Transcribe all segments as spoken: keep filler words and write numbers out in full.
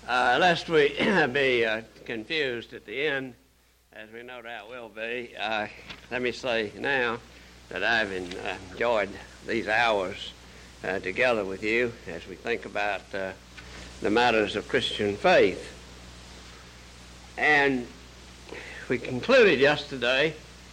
Uh, lest we be uh, confused at the end, as we no doubt will be, uh, let me say now that I've in, uh, enjoyed these hours uh, together with you as we think about uh, the matters of Christian faith. And we concluded yesterday,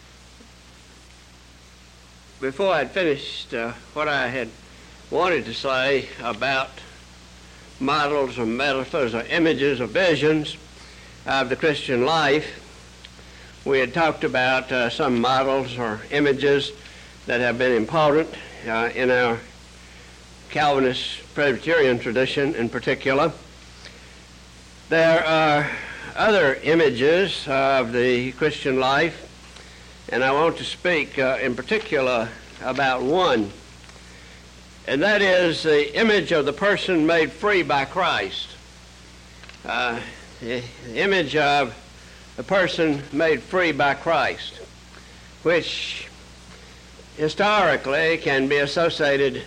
before I'd finished uh, what I had wanted to say about models or metaphors or images or visions of the Christian life, we had talked about uh, some models or images that have been important uh, in our Calvinist Presbyterian tradition in particular. There are other images of the Christian life, and I want to speak uh, in particular about one. And that is the image of the person made free by Christ. Uh, the image of the person made free by Christ, which historically can be associated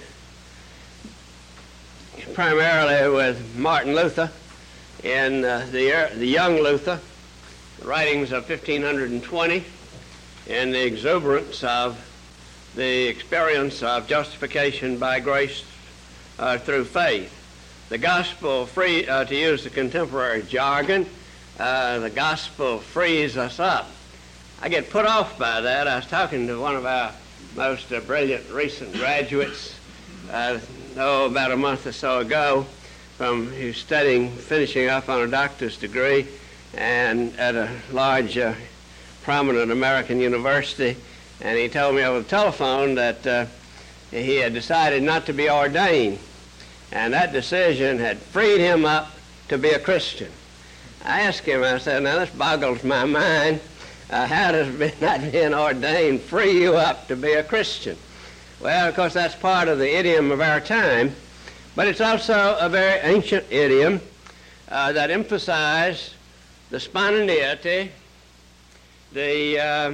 primarily with Martin Luther in uh, the, the young Luther, the writings of fifteen twenty, and the exuberance of the experience of justification by grace uh, through faith. The gospel free, uh, to use the contemporary jargon, uh, the gospel frees us up. I get put off by that. I was talking to one of our most uh, brilliant recent graduates, uh, oh, about a month or so ago, from who's studying, finishing up on a doctor's degree, and at a large, uh, prominent American university. And he told me over the telephone that uh, he had decided not to be ordained, and that decision had freed him up to be a Christian. I asked him, I said, now this boggles my mind. Uh, how does not being ordained free you up to be a Christian? Well, of course, that's part of the idiom of our time, but it's also a very ancient idiom uh, that emphasized the spontaneity, the uh,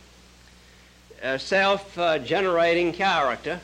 Uh, self-generating uh, character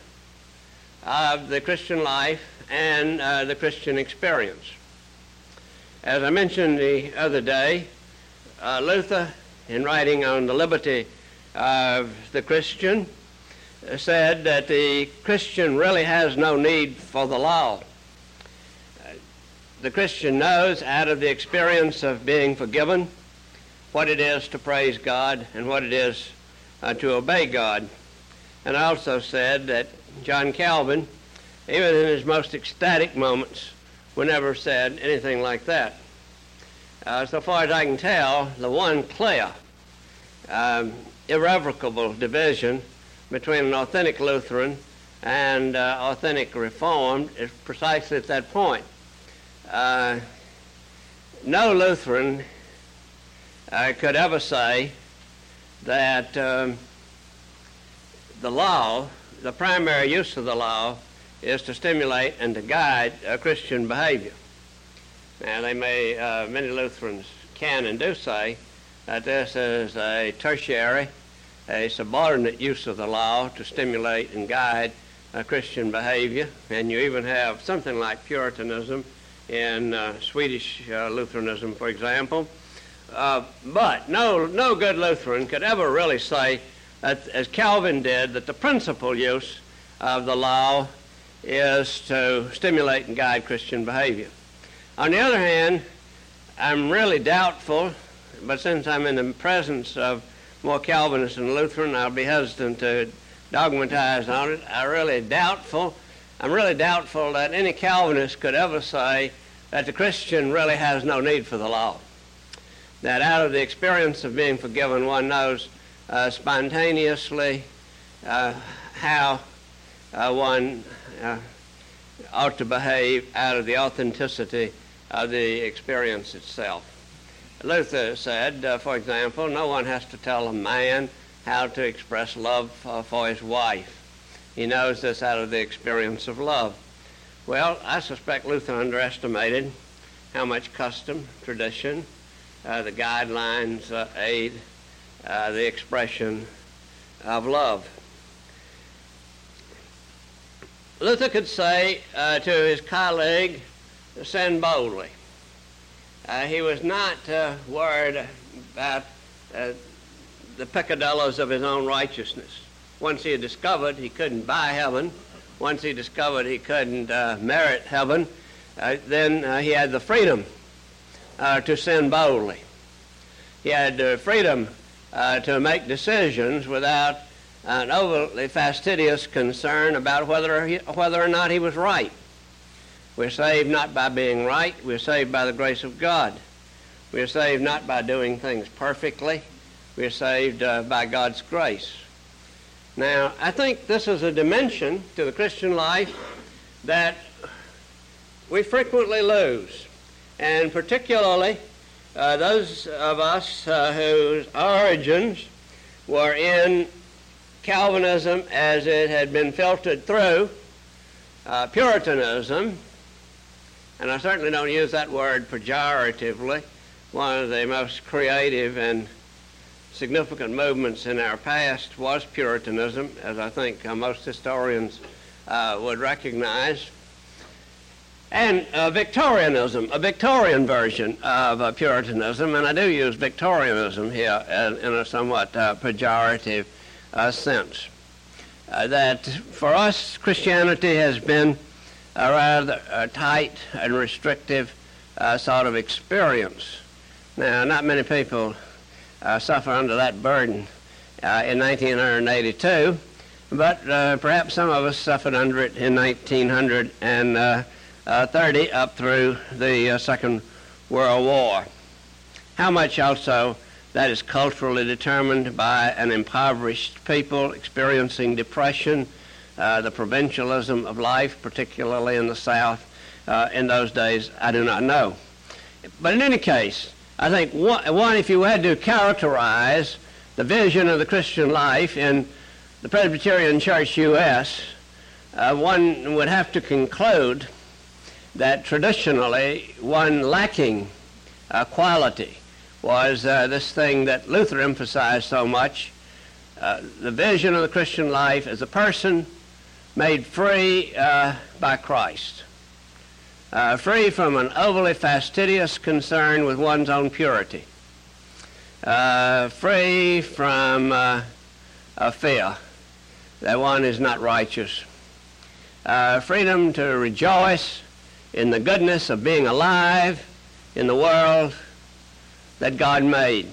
of the Christian life and uh, the Christian experience. As I mentioned the other day, uh, Luther, in writing on the liberty of the Christian, uh, said that the Christian really has no need for the law. Uh, the Christian knows out of the experience of being forgiven what it is to praise God and what it is Uh, to obey God. And I also said that John Calvin, even in his most ecstatic moments, would never said anything like that. Uh, so far as I can tell, the one clear, um, irrevocable division between an authentic Lutheran and uh, authentic Reformed is precisely at that point. Uh, no Lutheran uh, could ever say that um, the law, the primary use of the law, is to stimulate and to guide uh, Christian behavior. Now, they may, uh, many Lutherans can and do say that this is a tertiary, a subordinate use of the law to stimulate and guide uh, Christian behavior, and you even have something like Puritanism in uh, Swedish uh, Lutheranism, for example. Uh, but no, no good Lutheran could ever really say, that, as Calvin did, that the principal use of the law is to stimulate and guide Christian behavior. On the other hand, I'm really doubtful, but since I'm in the presence of more Calvinists than Lutheran, I'll be hesitant to dogmatize on it. I'm really doubtful, I'm really doubtful that any Calvinist could ever say that the Christian really has no need for the law. That out of the experience of being forgiven, one knows uh, spontaneously uh, how uh, one uh, ought to behave out of the authenticity of the experience itself. Luther said, uh, for example, no one has to tell a man how to express love uh, for his wife. He knows this out of the experience of love. Well, I suspect Luther underestimated how much custom, tradition, Uh, the guidelines uh, aid uh, the expression of love. Luther could say uh, to his colleague, sin boldly. Uh, he was not uh, worried about uh, the peccadillos of his own righteousness. Once he had discovered he couldn't buy heaven, once he discovered he couldn't uh, merit heaven, uh, then uh, he had the freedom uh, to sin boldly. He had the freedom uh, to make decisions without an overly fastidious concern about whether he, whether or not he was right. We're saved not by being right. We're saved by the grace of God. We're saved not by doing things perfectly. We're saved uh, by God's grace. Now, I think this is a dimension to the Christian life that we frequently lose, and particularly uh, those of us uh, whose origins were in Calvinism as it had been filtered through uh, Puritanism. And I certainly don't use that word pejoratively. One of the most creative and significant movements in our past was Puritanism, as I think uh, most historians uh, would recognize. And uh, Victorianism, a Victorian version of uh, Puritanism, and I do use Victorianism here in, in a somewhat uh, pejorative uh, sense. Uh, that for us, Christianity has been a rather uh, tight and restrictive uh, sort of experience. Now, not many people uh, suffer under that burden uh, in nineteen eighty-two, but uh, perhaps some of us suffered under it in nineteen thirty up through the uh, Second World War. How much also that is culturally determined by an impoverished people experiencing depression, Uh, the provincialism of life, particularly in the South, uh, in those days, I do not know. But in any case, I think one, one, if you had to characterize the vision of the Christian life in the Presbyterian Church U S, uh, one would have to conclude that traditionally one lacking uh, quality was uh, this thing that Luther emphasized so much, uh, the vision of the Christian life as a person made free uh, by Christ, uh, free from an overly fastidious concern with one's own purity, uh, free from uh, a fear that one is not righteous, uh, freedom to rejoice in the goodness of being alive in the world that God made.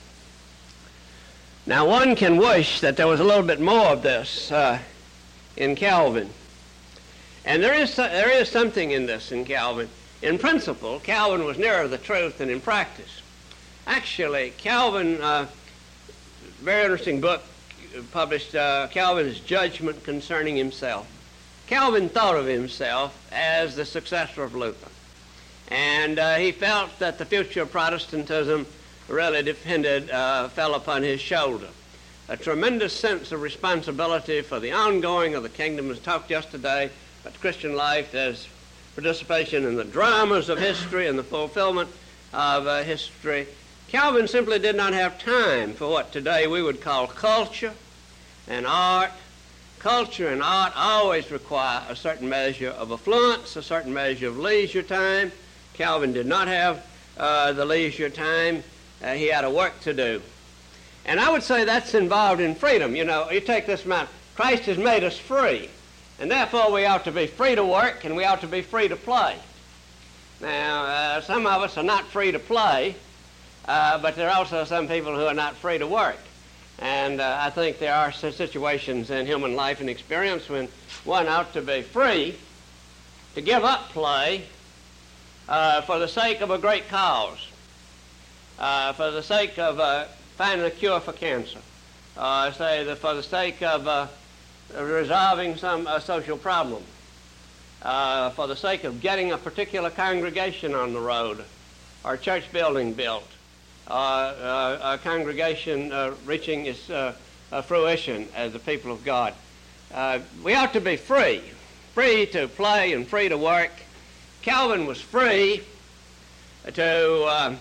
Now, one can wish that there was a little bit more of this uh, in Calvin. And there is, there is something in this in Calvin. In principle, Calvin was nearer the truth than in practice. Actually, Calvin, uh, very interesting book published, uh, Calvin's Judgment Concerning Himself. Calvin thought of himself as the successor of Luther. And uh, he felt that the future of Protestantism really depended, uh, fell upon his shoulder. A tremendous sense of responsibility for the ongoing of the kingdom. Was talked yesterday about Christian life as participation in the dramas of history and the fulfillment of uh, history. Calvin simply did not have time for what today we would call culture and art. Culture and art always require a certain measure of affluence, a certain measure of leisure time. Calvin did not have uh, the leisure time. Uh, he had a work to do. And I would say that's involved in freedom. You know, you take this matter. Christ has made us free, and therefore we ought to be free to work and we ought to be free to play. Now, uh, some of us are not free to play, uh, but there are also some people who are not free to work. And uh, I think there are situations in human life and experience when one ought to be free to give up play uh, for the sake of a great cause, uh, for the sake of uh, finding a cure for cancer, uh, say that for the sake of uh, resolving some uh, social problem, uh, for the sake of getting a particular congregation on the road, or a church building built, uh, uh, a congregation uh, reaching its uh, uh, fruition as the people of God. Uh, we ought to be free, free to play and free to work. Calvin was free to uh,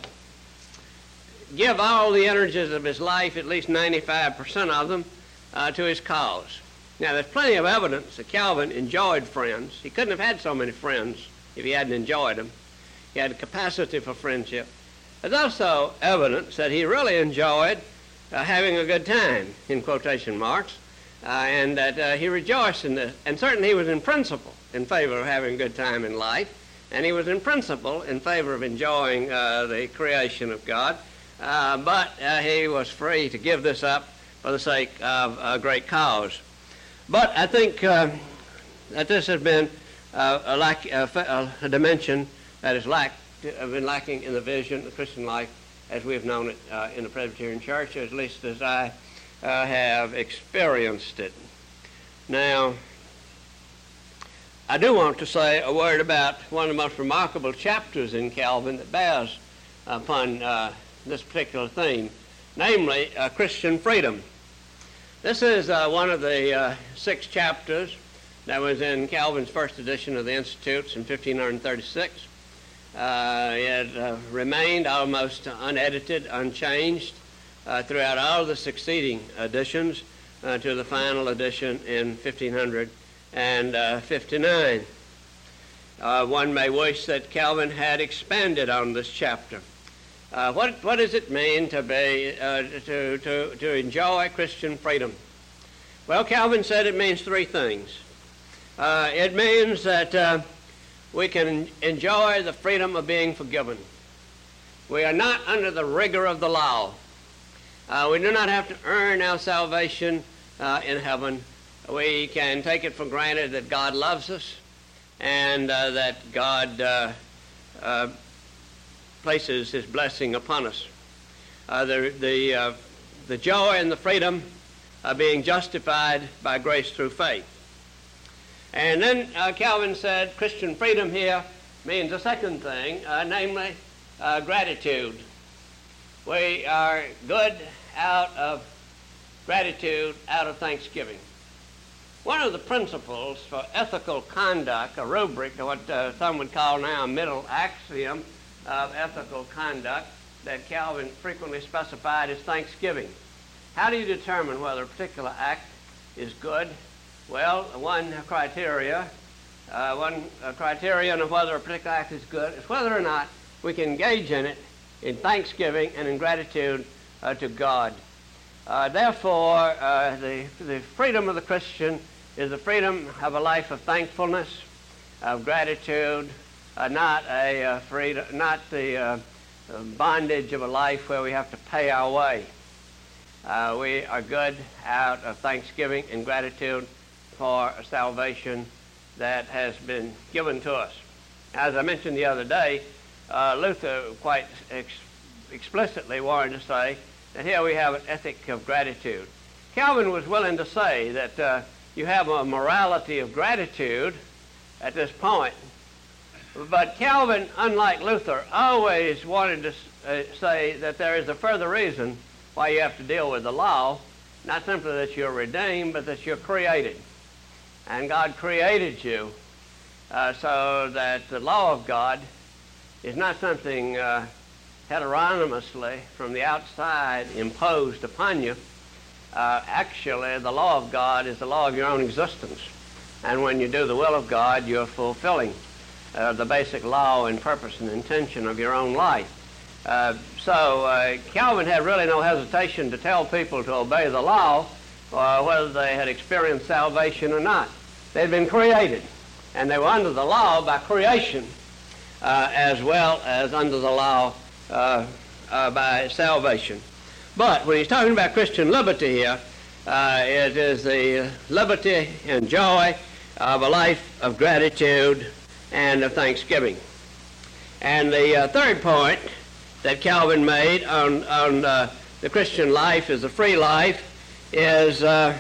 give all the energies of his life, at least ninety-five percent of them, uh, to his cause. Now, there's plenty of evidence that Calvin enjoyed friends. He couldn't have had so many friends if he hadn't enjoyed them. he had a capacity for friendship. There's also evidence that he really enjoyed uh, having a good time, in quotation marks, uh, and that uh, he rejoiced in this. And certainly he was in principle in favor of having a good time in life, and he was in principle in favor of enjoying uh, the creation of God, uh, but uh, he was free to give this up for the sake of a great cause. But I think uh, that this has been uh, a, lack, uh, a dimension that has lacked, uh, been lacking in the vision of Christian life as we have known it uh, in the Presbyterian Church, at least as I uh, have experienced it. Now, I do want to say a word about one of the most remarkable chapters in Calvin that bears upon uh, this particular theme, namely uh, Christian freedom. This is uh, one of the uh, six chapters that was in Calvin's first edition of the Institutes in fifteen thirty-six. Uh, it uh, remained almost unedited, unchanged uh, throughout all of the succeeding editions uh, to the final edition in fifteen fifty-nine. Uh, one may wish that Calvin had expanded on this chapter. Uh, what, what does it mean to be uh, to, to, to enjoy Christian freedom? Well, Calvin said it means three things. Uh, it means that uh, we can enjoy the freedom of being forgiven. We are not under the rigor of the law. Uh, we do not have to earn our salvation uh, in heaven. We can take it for granted that God loves us and uh, that God uh, uh, places his blessing upon us. Uh, the, the, uh, the joy and the freedom of being justified by grace through faith. And then uh, Calvin said Christian freedom here means a second thing, uh, namely uh, gratitude. We are good out of gratitude, out of thanksgiving. One of the principles for ethical conduct, a rubric, or what uh, some would call now a middle axiom of ethical conduct that Calvin frequently specified is thanksgiving. How do you determine whether a particular act is good? Well, one criteria, uh, one uh, criterion of whether a particular act is good is whether or not we can engage in it in thanksgiving and in gratitude uh, to God. Uh, therefore, uh, the, the freedom of the Christian is the freedom of a life of thankfulness, of gratitude, uh, not a uh, freedom, not the uh, bondage of a life where we have to pay our way. Uh, we are good out of thanksgiving and gratitude for a salvation that has been given to us. As I mentioned the other day, uh, Luther quite ex- explicitly wanted to say that here we have an ethic of gratitude. Calvin was willing to say that uh, you have a morality of gratitude at this point. But Calvin, unlike Luther, always wanted to uh, say that there is a further reason why you have to deal with the law, not simply that you're redeemed, but that you're created. And God created you uh, so that the law of God is not something uh, heteronomously from the outside imposed upon you. Uh, actually, the law of God is the law of your own existence. And when you do the will of God, you're fulfilling uh, the basic law and purpose and intention of your own life. Uh, so uh, Calvin had really no hesitation to tell people to obey the law, uh, whether they had experienced salvation or not. They'd been created, and they were under the law by creation, uh, as well as under the law uh, uh, by salvation. But when he's talking about Christian liberty here, uh, it is the liberty and joy of a life of gratitude and of thanksgiving. And the uh, third point that Calvin made on, on uh, the Christian life as a free life is uh,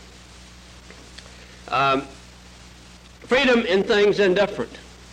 um, freedom in things indifferent.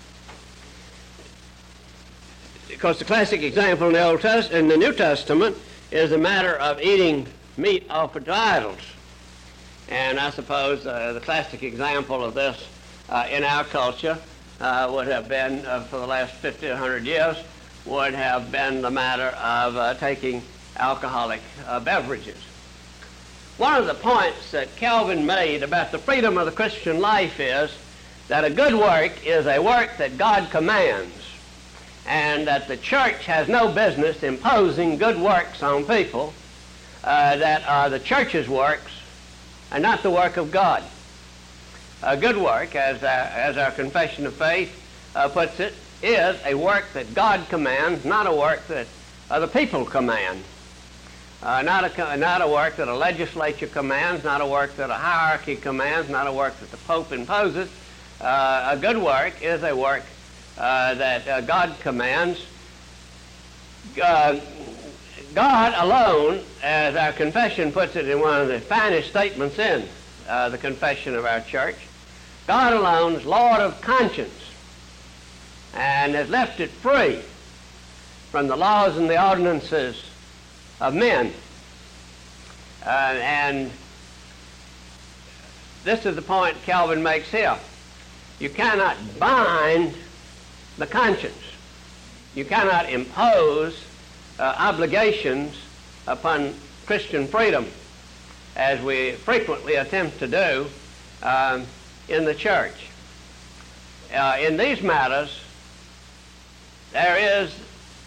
Because the classic example in the Old Test- in the New Testament is the matter of eating meat offered to idols. And I suppose uh, the classic example of this uh, in our culture uh, would have been, uh, for the last fifty, one hundred years, would have been the matter of uh, taking alcoholic uh, beverages. One of the points that Calvin made about the freedom of the Christian life is that a good work is a work that God commands. and that the church has no business imposing good works on people uh, that are the church's works and not the work of God. A good work, as our, as our confession of faith uh, puts it, is a work that God commands, not a work that other people command. Uh, not, a, not a work that a legislature commands, not a work that a hierarchy commands, not a work that the Pope imposes. Uh, a good work is a work uh, that uh, God commands. Uh, God alone, as our confession puts it in one of the finest statements in uh, the confession of our church, God alone is Lord of conscience and has left it free from the laws and the ordinances of men. Uh, and this is the point Calvin makes here. You cannot bind the conscience. You cannot impose uh, obligations upon Christian freedom, as we frequently attempt to do um, in the church. Uh, in these matters, there is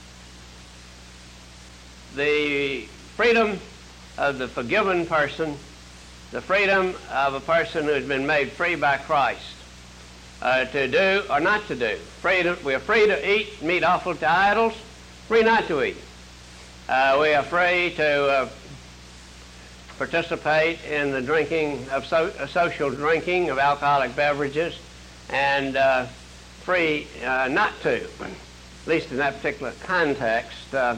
the freedom of the forgiven person, the freedom of a person who has been made free by Christ, uh, to do or not to do. Freedom, we are free to eat meat offering to idols, free not to eat. Uh, we are free to uh, participate in the drinking of so, uh, social drinking of alcoholic beverages, and uh, free uh, not to, at least in that particular context. Uh,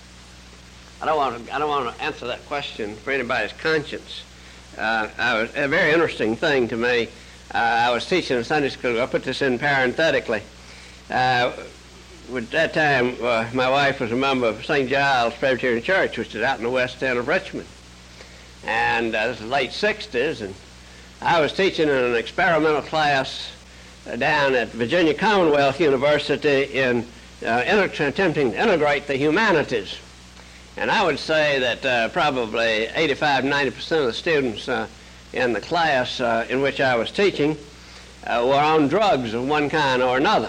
I don't want to. I don't want to answer that question for anybody's conscience. Uh, I was, a very interesting thing to me. Uh, I was teaching in Sunday school. I put this in parenthetically. Uh, at that time, uh, my wife was a member of Saint Giles Presbyterian Church, which is out in the west end of Richmond. And uh, this is the late sixties, and I was teaching in an experimental class uh, down at Virginia Commonwealth University in uh, inter- attempting to integrate the humanities. And I would say that uh, probably eighty-five, ninety percent of the students uh, in the class uh, in which I was teaching uh, were on drugs of one kind or another.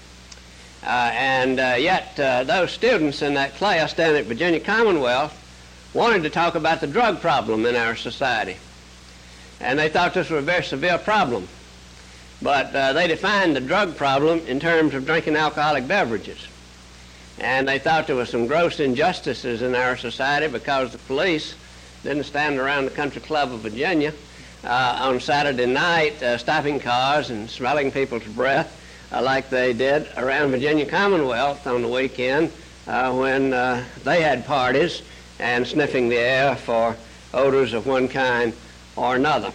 Uh, and uh, yet uh, those students in that class down at Virginia Commonwealth wanted to talk about the drug problem in our society. And they thought this was a very severe problem. But uh, they defined the drug problem in terms of drinking alcoholic beverages. And they thought there were some gross injustices in our society because the police didn't stand around the Country Club of Virginia uh, on Saturday night uh, stopping cars and smelling people's breath uh, like they did around Virginia Commonwealth on the weekend uh, when uh, they had parties and sniffing the air for odors of one kind or another.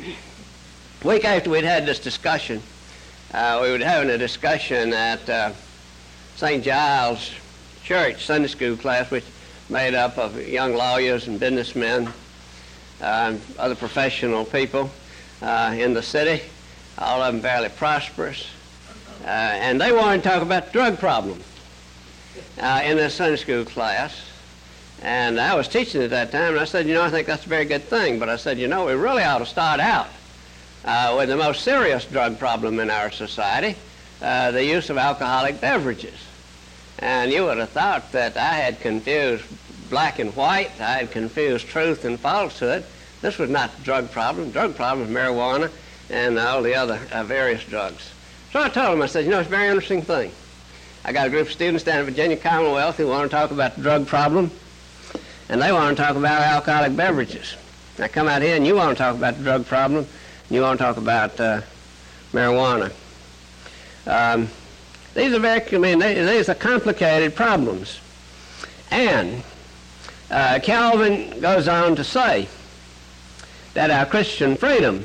A week after we'd had this discussion, uh, we were having a discussion at uh, Saint Giles Church Sunday school class, which made up of young lawyers and businessmen, uh, and other professional people uh, in the city, all of them fairly prosperous. Uh, and they wanted to talk about the drug problem uh, in this Sunday school class. And I was teaching at that time, and I said, you know, I think that's a very good thing. But I said, you know, we really ought to start out uh, with the most serious drug problem in our society, uh, the use of alcoholic beverages. And you would have thought that I had confused black and white. I had confused truth and falsehood. This was not the drug problem. The drug problem was marijuana and all the other uh, various drugs. So I told them, I said, you know, it's a very interesting thing. I got a group of students down at Virginia Commonwealth who want to talk about the drug problem, and they want to talk about alcoholic beverages. I come out here and you want to talk about the drug problem, and you want to talk about uh, marijuana. Um, these are very, I mean, they, these are complicated problems. And uh, Calvin goes on to say that our Christian freedom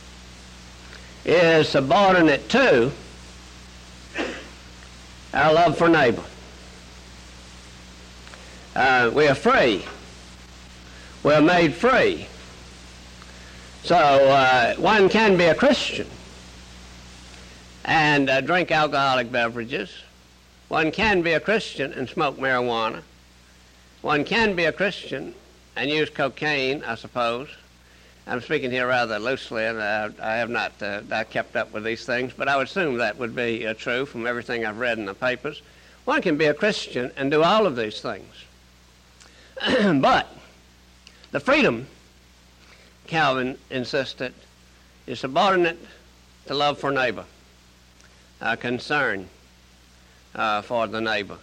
is subordinate to our love for neighbor. Uh, we are free. We are made free. So uh, one can be a Christian and uh, drink alcoholic beverages. One can be a Christian and smoke marijuana. One can be a Christian and use cocaine, I suppose. I'm speaking here rather loosely, and uh, I have not uh, I kept up with these things, but I would assume that would be uh, true from everything I've read in the papers. One can be a Christian and do all of these things. But the freedom, Calvin insisted, is subordinate to love for neighbor, uh, concern uh, for the neighbor,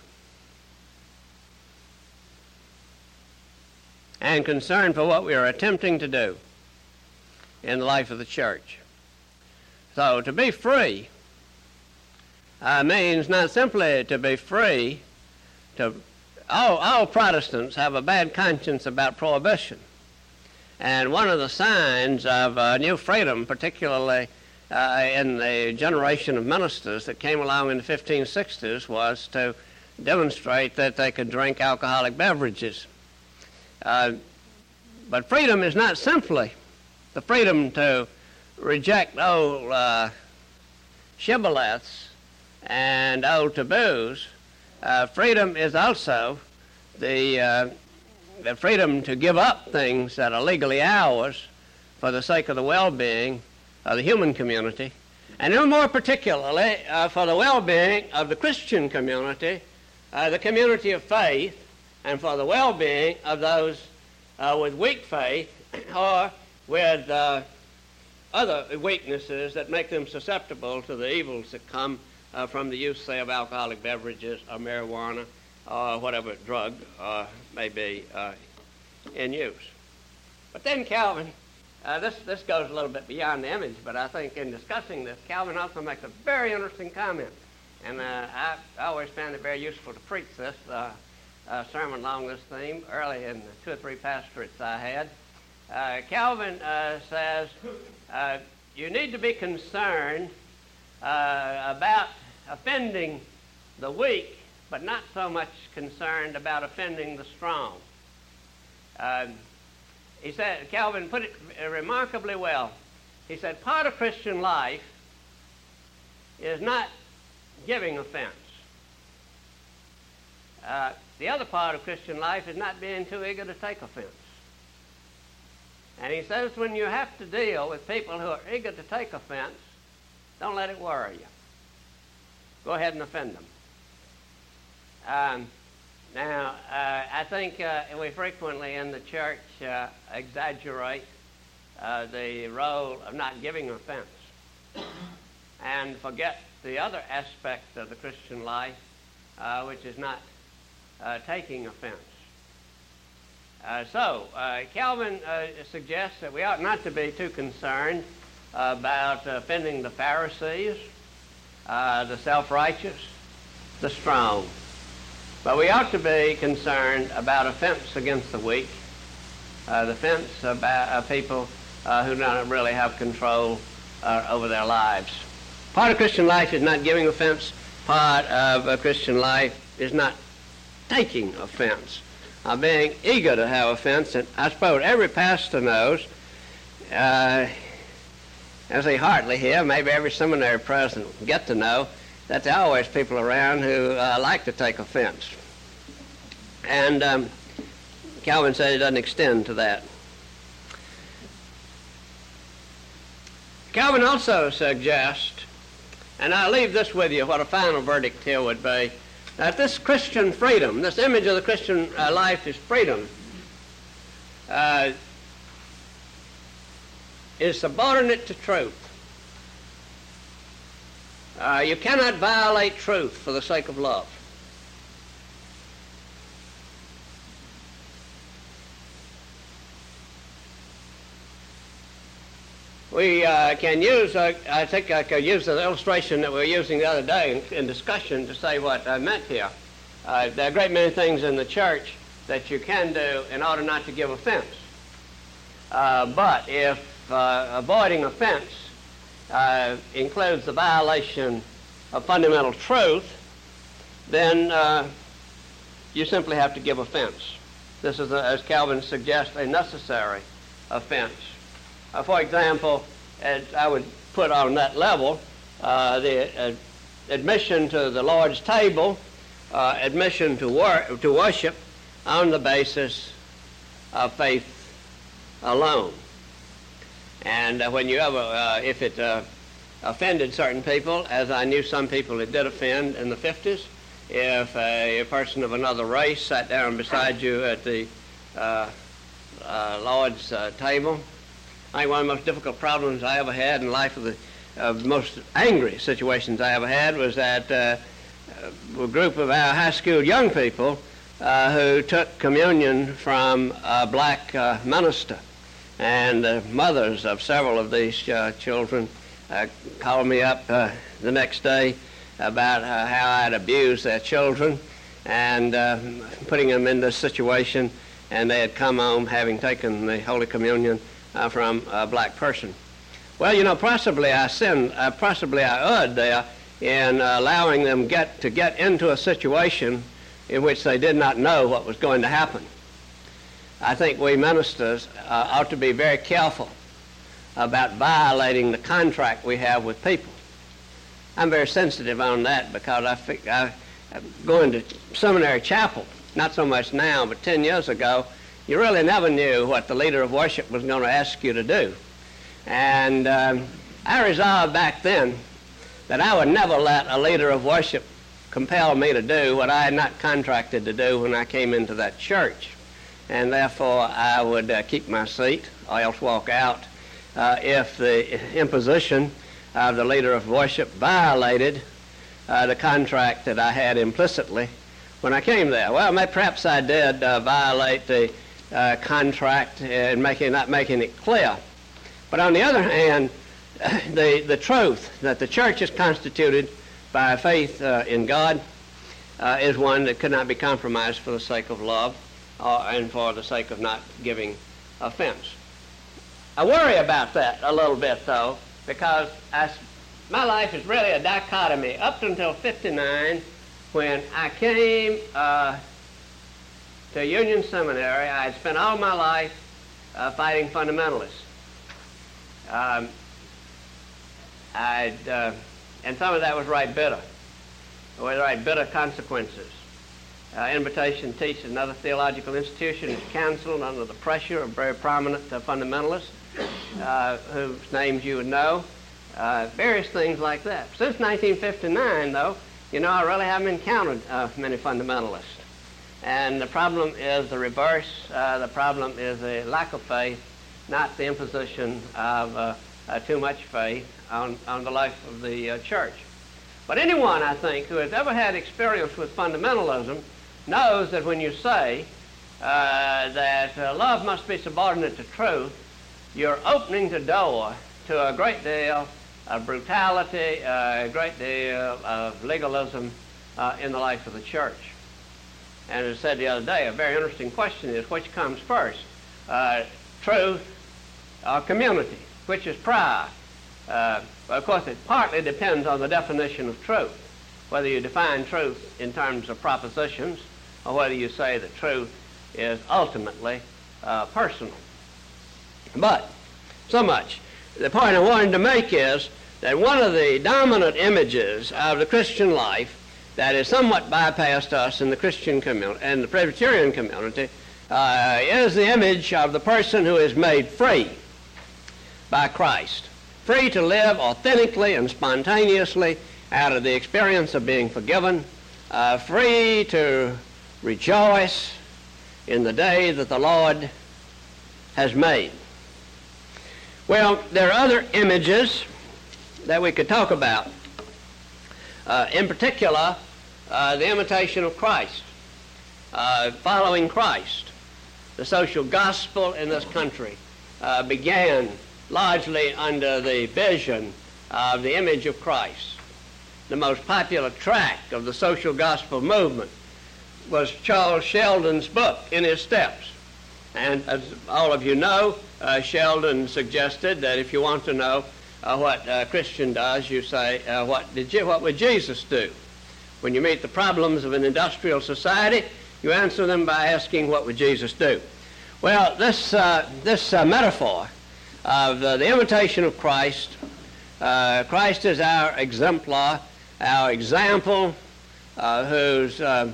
and concern for what we are attempting to do in the life of the church. So to be free uh, means not simply to be free to... All, all Protestants have a bad conscience about prohibition. And one of the signs of uh, new freedom, particularly uh, in the generation of ministers that came along in the fifteen sixties, was to demonstrate that they could drink alcoholic beverages. Uh, but freedom is not simply the freedom to reject old uh, shibboleths and old taboos. Uh, freedom is also the, uh, the freedom to give up things that are legally ours for the sake of the well-being of the human community, and even more particularly uh, for the well-being of the Christian community, uh, the community of faith, and for the well-being of those uh, with weak faith or with uh, other weaknesses that make them susceptible to the evils that come Uh, from the use, say, of alcoholic beverages or marijuana or whatever drug uh, may be uh, in use. But then Calvin, uh, this, this goes a little bit beyond the image, but I think in discussing this, Calvin also makes a very interesting comment. And uh, I, I always found it very useful to preach this uh, uh, sermon along this theme early in the two or three pastorates I had. Uh, Calvin uh, says, uh, you need to be concerned Uh, about offending the weak, but not so much concerned about offending the strong. Uh, he said, Calvin put it remarkably well. He said, part of Christian life is not giving offense. Uh, the other part of Christian life is not being too eager to take offense. And he says when you have to deal with people who are eager to take offense, don't let it worry you. Go ahead and offend them. Um, now, uh, I think uh, we frequently in the church uh, exaggerate uh, the role of not giving offense and forget the other aspect of the Christian life, uh, which is not uh, taking offense. Uh, so, uh, Calvin uh, suggests that we ought not to be too concerned about offending the Pharisees, uh, the self-righteous, the strong. But we ought to be concerned about offense against the weak, uh, the offense about uh, people uh, who don't really have control uh, over their lives. Part of Christian life is not giving offense. Part of a Christian life is not taking offense, uh, being eager to have offense. And I suppose every pastor knows, uh, as they hardly hear, maybe every seminary president get to know, that there are always people around who uh, like to take offense. And um, Calvin said it doesn't extend to that. Calvin also suggests, and I'll leave this with you, what a final verdict here would be, that this Christian freedom, this image of the Christian uh, life is freedom, uh, is subordinate to truth. Uh, you cannot violate truth for the sake of love. We uh, can use, uh, I think I could use the illustration that we were using the other day in, in discussion to say what I meant here. Uh, there are a great many things in the church that you can do in order not to give offense. Uh, but if uh, avoiding offense uh, includes the violation of fundamental truth, then uh, you simply have to give offense. This is, a, as Calvin suggests, a necessary offense. Uh, for example, as I would put on that level, uh, the uh, admission to the Lord's table, uh, admission to, wor- to worship on the basis of faith alone. And uh, when you ever, uh, if it uh, offended certain people, as I knew some people it did offend in the fifties, if a, a person of another race sat down beside you at the uh, uh, Lord's uh, table. I think one of the most difficult problems I ever had in life, of the uh, most angry situations I ever had, was that uh, a group of our high school young people uh, who took communion from a black uh, minister. And the mothers of several of these uh, children uh, called me up uh, the next day about uh, how I'd abused their children and uh, putting them in this situation, and they had come home having taken the Holy Communion uh, from a black person. Well, you know, possibly I sinned, uh, possibly I erred there in uh, allowing them get to get into a situation in which they did not know what was going to happen. I think we ministers uh, ought to be very careful about violating the contract we have with people. I'm very sensitive on that because I, think I, I going to seminary chapel, not so much now, but ten years ago, you really never knew what the leader of worship was going to ask you to do. And um, I resolved back then that I would never let a leader of worship compel me to do what I had not contracted to do when I came into that church. And therefore I would uh, keep my seat or else walk out uh, if the imposition of the leader of worship violated uh, the contract that I had implicitly when I came there. Well, may, perhaps I did uh, violate the uh, contract in making, not making it clear. But on the other hand, the, the truth that the church is constituted by faith uh, in God uh, is one that could not be compromised for the sake of love uh, and for the sake of not giving offense. I worry about that a little bit, though, because I, my life is really a dichotomy. Up until fifty-nine, when I came uh, to Union Seminary, I had spent all my life uh, fighting fundamentalists. Um, I'd, uh, and some of that was right bitter. It was right bitter consequences. Uh, invitation to teach at another theological institution is canceled under the pressure of very prominent uh, fundamentalists, uh, whose names you would know. Uh, various things like that. Since nineteen fifty-nine, though, you know, I really haven't encountered uh, many fundamentalists. And the problem is the reverse. Uh, the problem is a lack of faith, not the imposition of uh, uh, too much faith on, on the life of the uh, church. But anyone, I think, who has ever had experience with fundamentalism knows that when you say uh, that uh, love must be subordinate to truth, you're opening the door to a great deal of brutality, uh, a great deal of legalism uh, in the life of the church. And as I said the other day, a very interesting question is, which comes first, uh, truth or community? Which is prior? Uh, well, of course, it partly depends on the definition of truth, whether you define truth in terms of propositions or whether you say that truth is ultimately uh, personal. But so much. The point I wanted to make is that one of the dominant images of the Christian life that is somewhat bypassed us in the Christian community and the Presbyterian community uh, is the image of the person who is made free by Christ, free to live authentically and spontaneously out of the experience of being forgiven, uh, free to rejoice in the day that the Lord has made. Well, there are other images that we could talk about. Uh, in particular, uh, the imitation of Christ, uh, following Christ. The social gospel in this country uh, began largely under the vision of the image of Christ. The most popular tract of the social gospel movement was Charles Sheldon's book, In His Steps. And as all of you know, uh, Sheldon suggested that if you want to know uh, what a Christian does, you say, uh, what, did you, what would Jesus do? When you meet the problems of an industrial society, you answer them by asking, what would Jesus do? Well, this, uh, this uh, metaphor of uh, the imitation of Christ, uh, Christ is our exemplar, our example, uh, whose uh,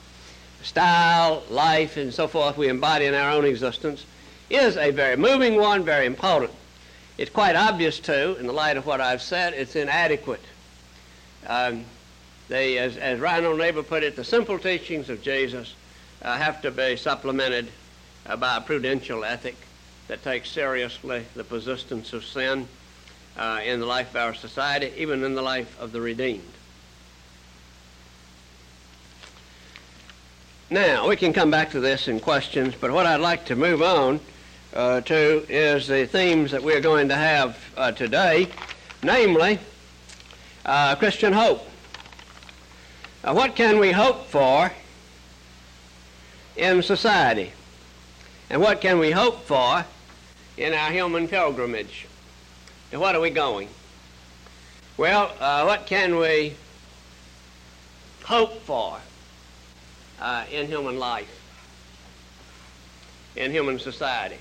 style, life, and so forth we embody in our own existence, is a very moving one, very important. It's quite obvious, too, in the light of what I've said, it's inadequate. Um, they, as, as Reinhold Niebuhr put it, the simple teachings of Jesus uh, have to be supplemented uh, by a prudential ethic that takes seriously the persistence of sin uh, in the life of our society, even in the life of the redeemed. Now, we can come back to this in questions, but what I'd like to move on uh, to is the themes that we're going to have uh, today, namely uh, Christian hope. Uh, what can we hope for in society? And what can we hope for in our human pilgrimage? And what are we going? Well, uh, what can we hope for uh, in human life, in human society?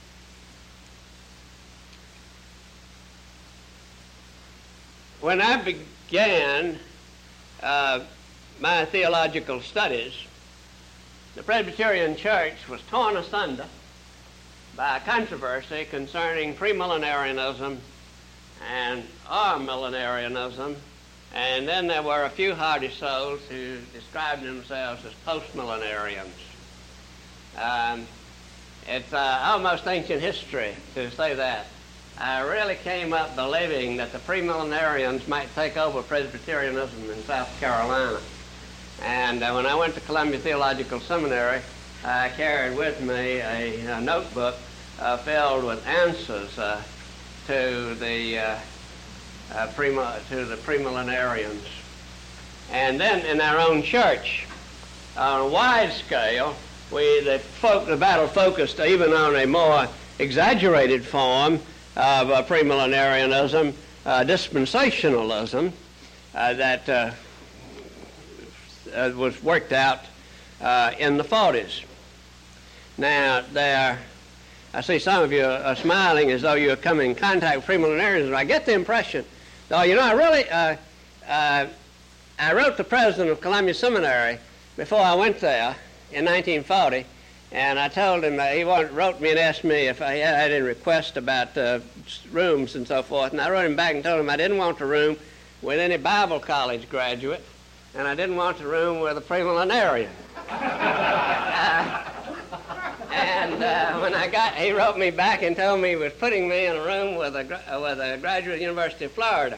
When I began uh, my theological studies, the Presbyterian Church was torn asunder by a controversy concerning premillenarianism and amillenarianism, and then there were a few hardy souls who described themselves as postmillenarians. Um, it's uh, almost ancient history to say that. I really came up believing that the premillenarians might take over Presbyterianism in South Carolina. And uh, when I went to Columbia Theological Seminary, I carried with me a, a notebook uh, filled with answers uh, to the uh, uh, prema, to the premillenarians. And then in our own church, on a wide scale, we the, folk, the battle focused even on a more exaggerated form of uh, premillenarianism, uh, dispensationalism, uh, that uh, uh, was worked out uh, in the forties. Now, there, I see some of you are smiling as though you're coming in contact with premillenarianism. I get the impression, though, you know, I really, uh, uh, I wrote the president of Columbia Seminary before I went there in nineteen forty, and I told him, uh, he wrote me and asked me if I had any request about uh, rooms and so forth, and I wrote him back and told him I didn't want a room with any Bible college graduate, and I didn't want a room with a premillenarian. uh, and uh, when I got, he wrote me back and told me he was putting me in a room with a, uh, with a graduate of the University of Florida.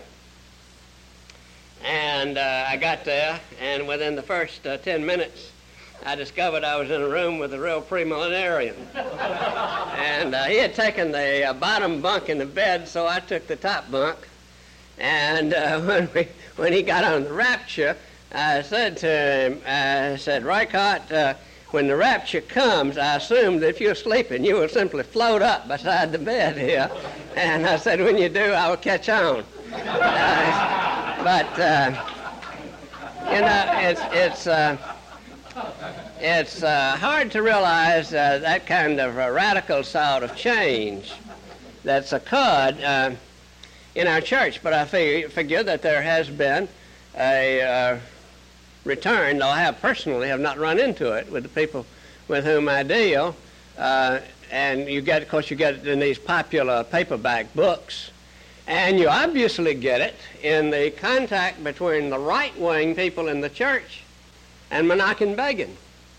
And uh, I got there, and within the first uh, ten minutes, I discovered I was in a room with a real premillenarian. And uh, he had taken the uh, bottom bunk in the bed, so I took the top bunk. And uh, when, we, when he got on the rapture, I said to him, I said, Reichardt, uh, when the rapture comes, I assume that if you're sleeping, you will simply float up beside the bed here. And I said, when you do, I will catch on. Uh, but, uh, you know, it's, it's, uh, it's uh, hard to realize uh, that kind of a radical sort of change that's occurred uh, in our church. But I figure, figure that there has been a uh, return, though I have personally have not run into it with the people with whom I deal. Uh, and you get, of course, you get it in these popular paperback books. And you obviously get it in the contact between the right-wing people in the church and Menachem Begin.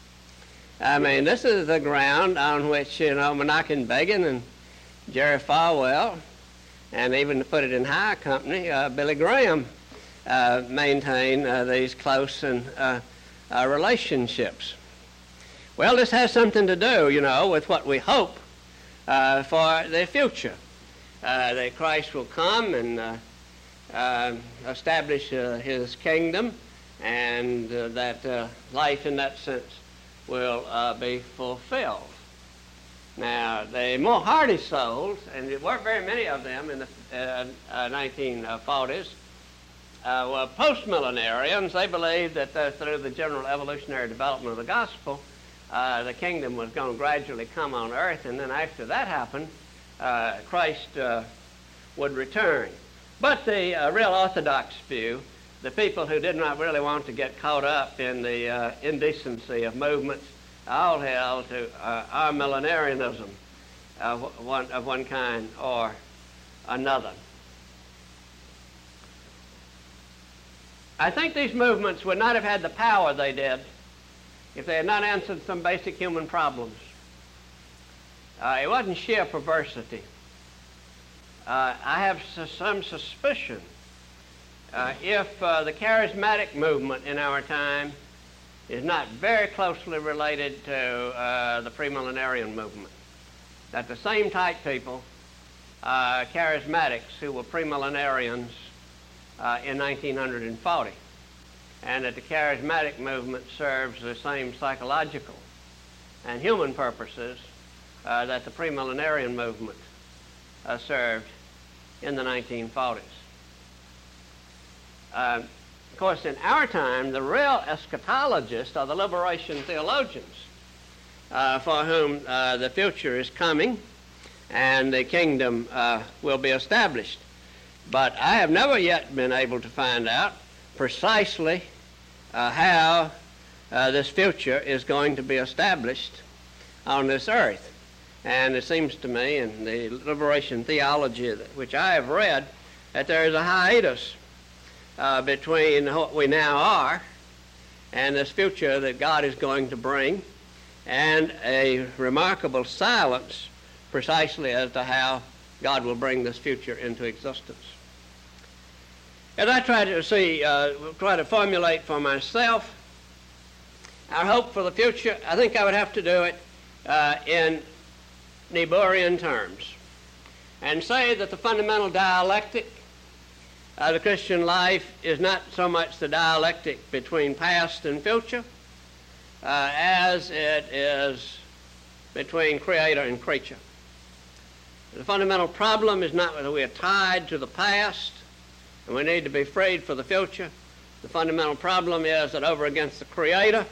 I mean, this is the ground on which, you know, Menachem Begin and Jerry Falwell, and even to put it in higher company, uh, Billy Graham, uh, maintain uh, these close and uh, uh, relationships. Well, this has something to do, you know, with what we hope uh, for the future. Uh, that Christ will come and uh, uh, establish uh, his kingdom, and uh, that uh, life in that sense will uh, be fulfilled. Now, the more hardy souls, and there weren't very many of them in the uh, uh, nineteen forties, uh, were post-millenarians. They believed that uh, through the general evolutionary development of the gospel, uh, the kingdom was going to gradually come on earth, and then after that happened, Uh, Christ uh, would return. But the uh, real orthodox view, the people who did not really want to get caught up in the uh, indecency of movements, all held to uh, amillenarianism of one, of one kind or another. I think these movements would not have had the power they did if they had not answered some basic human problems. Uh, it wasn't sheer perversity. Uh, I have su- some suspicion uh, if uh, the charismatic movement in our time is not very closely related to uh, the premillenarian movement, that the same type people, uh, charismatics who were premillenarians uh, in nineteen forty, and that the charismatic movement serves the same psychological and human purposes uh, that the premillenarian movement uh, served in the nineteen forties. Uh, of course, in our time, the real eschatologists are the liberation theologians, uh, for whom uh, the future is coming and the kingdom uh, will be established. But I have never yet been able to find out precisely uh, how uh, this future is going to be established on this earth. And it seems to me, in the liberation theology which I have read, that there is a hiatus uh, between what we now are and this future that God is going to bring, and a remarkable silence precisely as to how God will bring this future into existence. As I try to see, uh, try to formulate for myself our hope for the future, I think I would have to do it uh, in Niebuhrian terms, and say that the fundamental dialectic of the Christian life is not so much the dialectic between past and future uh, as it is between creator and creature. The fundamental problem is not whether we are tied to the past and we need to be freed for the future. The fundamental problem is that over against the creator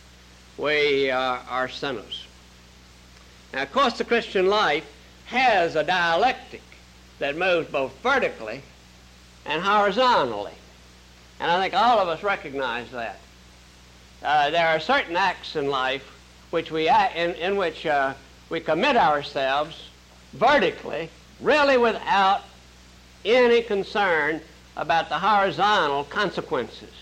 we uh, are sinners. Now, of course, the Christian life has a dialectic that moves both vertically and horizontally. And I think all of us recognize that. Uh, there are certain acts in life which we act, in, in which uh, we commit ourselves vertically, really without any concern about the horizontal consequences.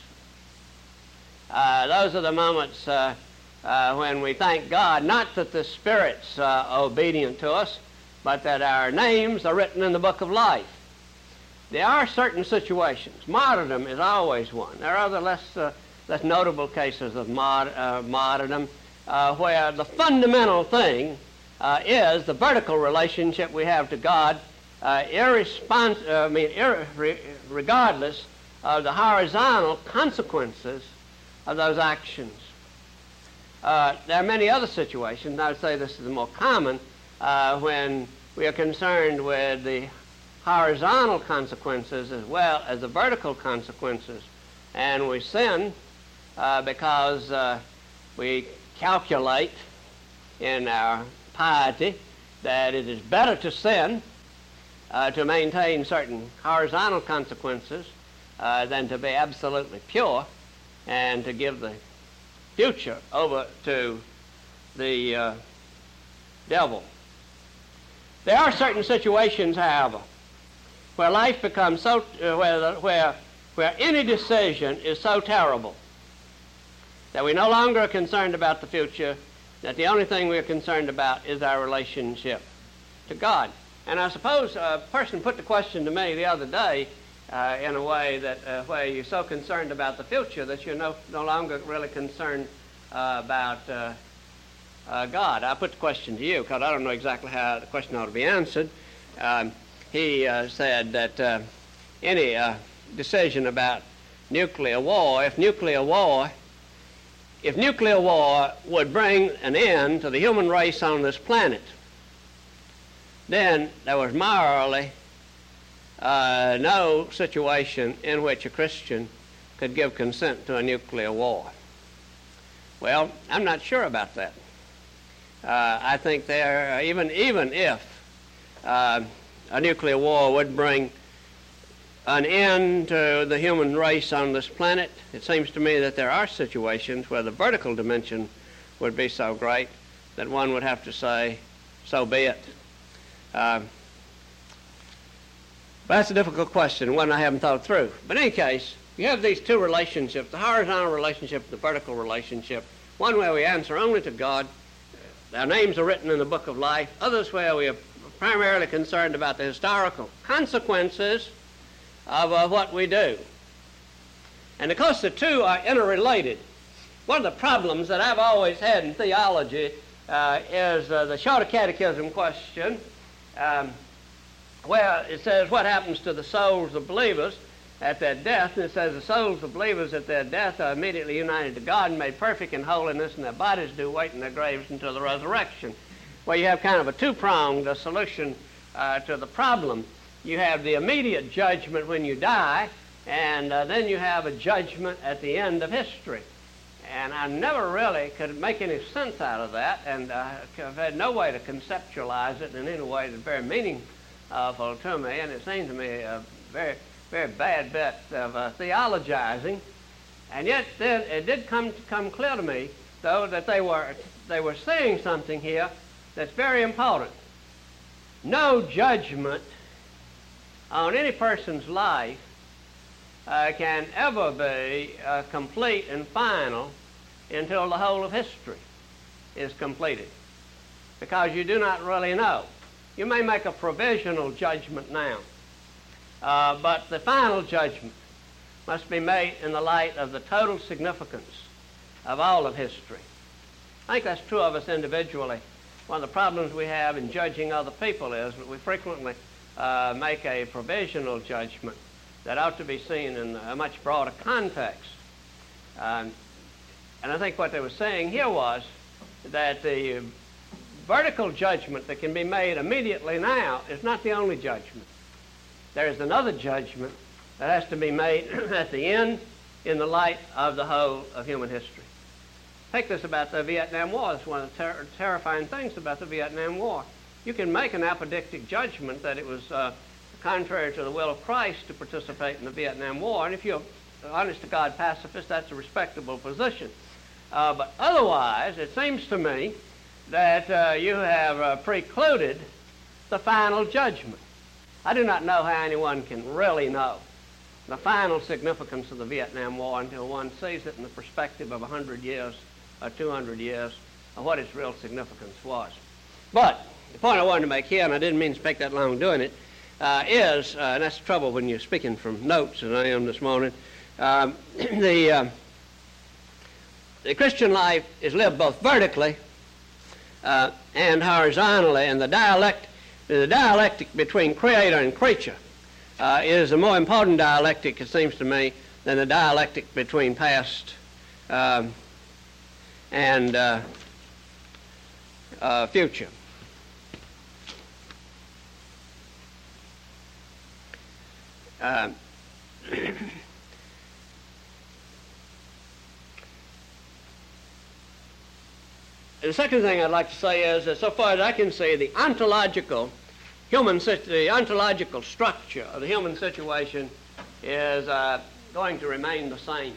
Uh, those are the moments uh, Uh, when we thank God, not that the Spirit's uh, obedient to us, but that our names are written in the book of life. There are certain situations. Martyrdom is always one. There are other less, uh, less notable cases of mart- uh, martyrdom uh, where the fundamental thing uh, is the vertical relationship we have to God, uh, irrespons- uh, I mean, ir- re- regardless of the horizontal consequences of those actions. Uh, there are many other situations, and I would say this is the more common, uh, when we are concerned with the horizontal consequences as well as the vertical consequences. And we sin uh, because uh, we calculate in our piety that it is better to sin uh, to maintain certain horizontal consequences uh, than to be absolutely pure and to give the future over to the uh, devil. There are certain situations, however, where life becomes so, uh, where, where, where any decision is so terrible that we no longer are concerned about the future, that the only thing we're concerned about is our relationship to God. And I suppose a person put the question to me the other day uh, in a way that uh, where you're so concerned about the future that you're no, no longer really concerned uh, about uh, uh, God. I put the question to you because I don't know exactly how the question ought to be answered. Um, he uh, said that uh, any uh, decision about nuclear war, if nuclear war, if nuclear war would bring an end to the human race on this planet, then there was morally uh, no situation in which a Christian could give consent to a nuclear war. Well, I'm not sure about that. Uh, I think there, even even if uh, a nuclear war would bring an end to the human race on this planet, it seems to me that there are situations where the vertical dimension would be so great that one would have to say, so be it. Uh, but that's a difficult question, one I haven't thought through. But in any case, You have these two relationships, the horizontal relationship and the vertical relationship. One where we answer only to God. Our names are written in the book of life. Others where we are primarily concerned about the historical consequences of uh, what we do. And of course the two are interrelated. One of the problems that I've always had in theology uh, is uh, the Shorter Catechism question, um, where it says what happens to the souls of believers at their death, and it says the souls of believers at their death are immediately united to God and made perfect in holiness, and their bodies do wait in their graves until the resurrection. Well, you have kind of a two-pronged uh, solution uh, to the problem. You have the immediate judgment when you die, and uh, then you have a judgment at the end of history. And I never really could make any sense out of that, and uh, I've had no way to conceptualize it in any way that's very meaningful to me, and it seemed to me a very, very bad bit of uh, theologizing. And yet then it did come to come clear to me, though, that they were, they were saying something here that's very important. No judgment on any person's life uh, can ever be uh, complete and final until the whole of history is completed, because you do not really know. You may make a provisional judgment now, uh, but the final judgment must be made in the light of the total significance of all of history. I think that's true of us individually. One of the problems we have in judging other people is that we frequently uh, make a provisional judgment that ought to be seen in a much broader context. Um, and I think what they were saying here was that the vertical judgment that can be made immediately now is not the only judgment. There is another judgment that has to be made at the end in the light of the whole of human history. Take this about the Vietnam War. It's one of the ter- terrifying things about the Vietnam War. You can make an apodictic judgment that it was uh, contrary to the will of Christ to participate in the Vietnam War, and if you're an honest-to-God pacifist, that's a respectable position. Uh, but otherwise, it seems to me that uh, you have uh, precluded the final judgment. I do not know how anyone can really know the final significance of the Vietnam War until one sees it in the perspective of one hundred years or two hundred years of what its real significance was. But the point I wanted to make here, and I didn't mean to take that long doing it, uh, is, uh, and that's the trouble when you're speaking from notes, as I am this morning, um, the, uh, the Christian life is lived both vertically uh, and horizontally, and the dialect, the dialectic between creator and creature uh, is a more important dialectic, it seems to me, than the dialectic between past um, and uh, uh, future. Uh, the second thing I'd like to say is that so far as I can see, the ontological human the ontological structure of the human situation is uh, going to remain the same.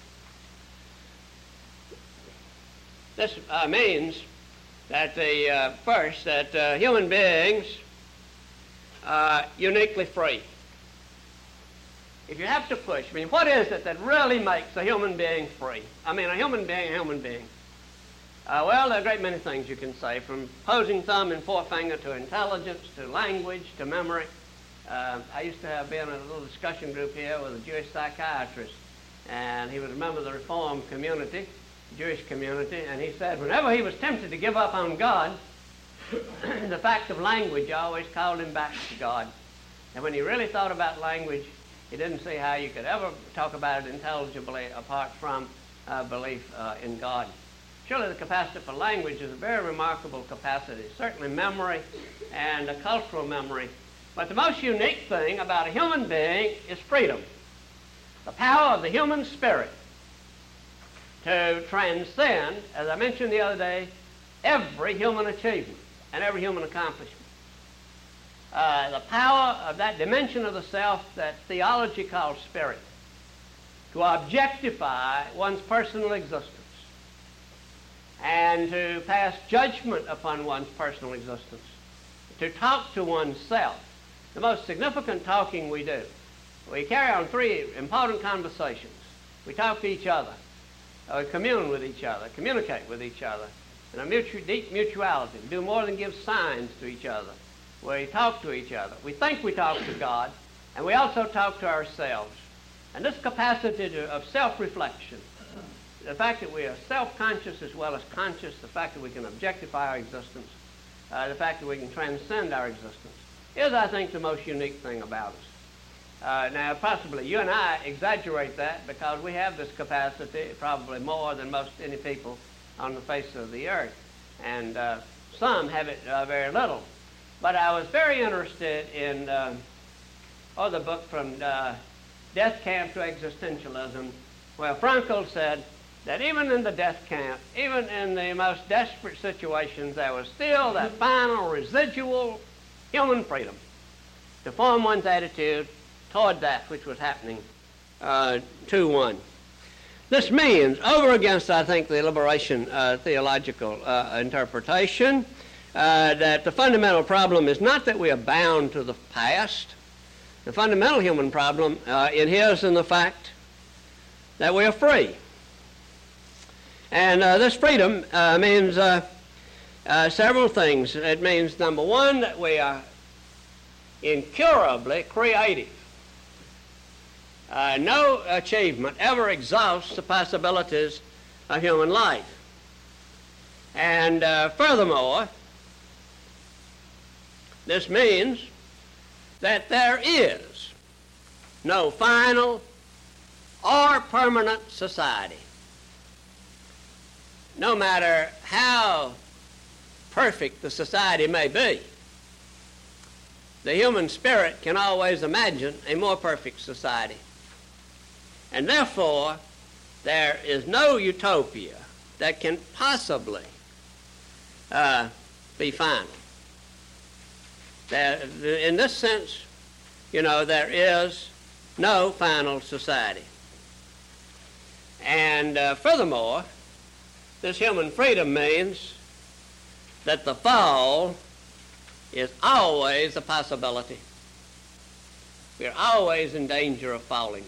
This uh, means that the uh, first that uh, human beings are uniquely free. If you have to push, I mean, what is it that really makes a human being free? I mean, a human being, a human being. Uh, well, there are a great many things you can say, from opposing thumb and forefinger to intelligence, to language, to memory. Uh, I used to have been in a little discussion group here with a Jewish psychiatrist, and he was a member of the Reformed community, Jewish community, and he said whenever he was tempted to give up on God, the fact of language always called him back to God. And when he really thought about language, he didn't see how you could ever talk about it intelligibly apart from uh, belief uh, in God. Surely the capacity for language is a very remarkable capacity, certainly memory and a cultural memory. But the most unique thing about a human being is freedom, the power of the human spirit to transcend, as I mentioned the other day, every human achievement and every human accomplishment. Uh, the power of that dimension of the self that theology calls spirit, to objectify one's personal existence and to pass judgment upon one's personal existence, to talk to oneself. The most significant talking we do we carry on three important conversations. We talk to each other, uh, we commune with each other, communicate with each other, in a mutual, deep mutuality. We do more than give signs to each other. We talk to each other. We think we talk to God, and we also talk to ourselves. And this capacity to, of self-reflection, the fact that we are self-conscious as well as conscious, the fact that we can objectify our existence, uh, the fact that we can transcend our existence, is, I think, the most unique thing about us. Uh, now, possibly you and I exaggerate that because we have this capacity probably more than most any people on the face of the earth, and uh, some have it uh, very little. But I was very interested in uh, oh, the book From uh, Death Camp to Existentialism, where Frankl said that even in the death camp, even in the most desperate situations, there was still that final residual human freedom to form one's attitude toward that which was happening uh, to one. This means, over against, I think, the liberation uh, theological uh, interpretation, uh, that the fundamental problem is not that we are bound to the past. The fundamental human problem uh, inheres in the fact that we are free. And uh, this freedom uh, means uh, uh, several things. It means, number one, that we are incurably creative. Uh, no achievement ever exhausts the possibilities of human life. And uh, furthermore, this means that there is no final or permanent society. No matter how perfect the society may be, the human spirit can always imagine a more perfect society. And therefore, there is no utopia that can possibly uh, be final. There, in this sense, you know, there is no final society. And uh, furthermore, this human freedom means that the fall is always a possibility. We are always in danger of falling.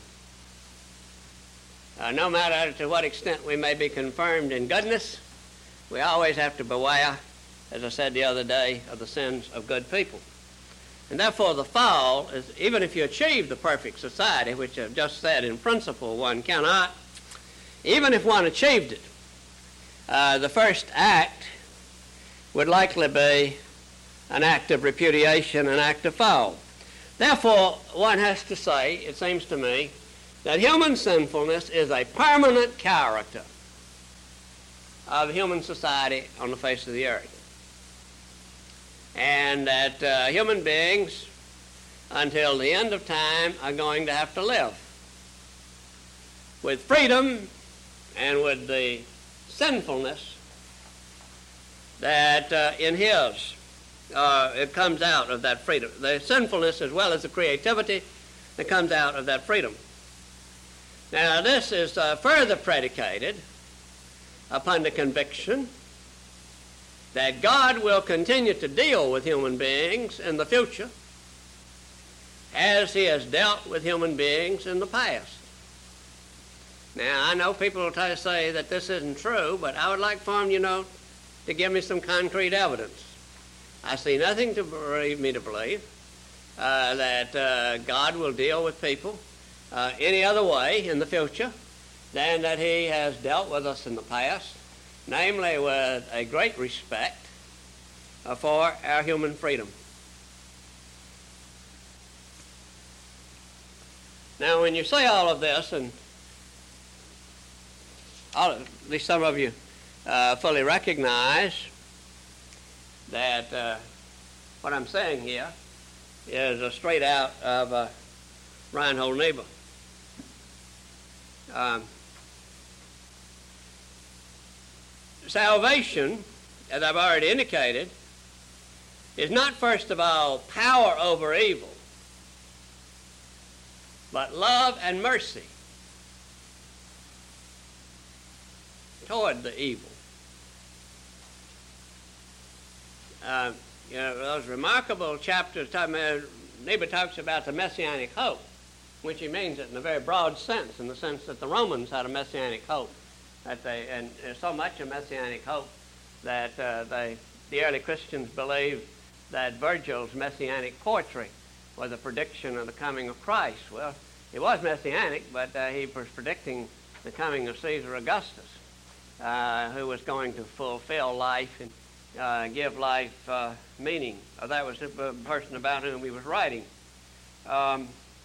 Uh, no matter to what extent we may be confirmed in goodness, we always have to beware, as I said the other day, of the sins of good people. And therefore the fall is, even if you achieve the perfect society, which I've just said in principle one cannot, even if one achieved it, uh, the first act would likely be an act of repudiation, an act of fall. Therefore, one has to say, it seems to me, that human sinfulness is a permanent character of human society on the face of the earth. And that uh, human beings, until the end of time, are going to have to live with freedom and with the sinfulness that uh, inheres, uh, it comes out of that freedom. The sinfulness as well as the creativity that comes out of that freedom. Now, this is uh, further predicated upon the conviction that God will continue to deal with human beings in the future as he has dealt with human beings in the past. Now, I know people will try to say that this isn't true, but I would like for them, you know, to give me some concrete evidence. I see nothing to believe me to believe uh, that uh, God will deal with people Uh, any other way in the future than that he has dealt with us in the past, namely with a great respect uh, for our human freedom. Now, when you say all of this, and all, at least some of you uh, fully recognize that uh, what I'm saying here is uh, straight out of uh, Reinhold Niebuhr. Um, salvation, as I've already indicated, is not first of all power over evil, but love and mercy toward the evil. Uh, you know, those remarkable chapters, Niebuhr talks about the messianic hope. which he means it in a very broad sense, in the sense that the Romans had a messianic hope, that they, and there's so much a messianic hope that uh, they, the early Christians believed that Virgil's messianic poetry was a prediction of the coming of Christ. Well, it was messianic, but uh, he was predicting the coming of Caesar Augustus, uh, who was going to fulfill life and uh, give life uh, meaning. Uh, that was the person about whom he was writing. Um,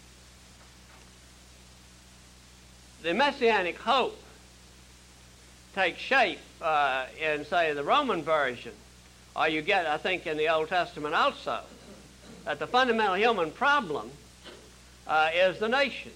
the messianic hope takes shape uh, in, say, the Roman version, or you get, I think, in the Old Testament also, that the fundamental human problem uh, is the nation.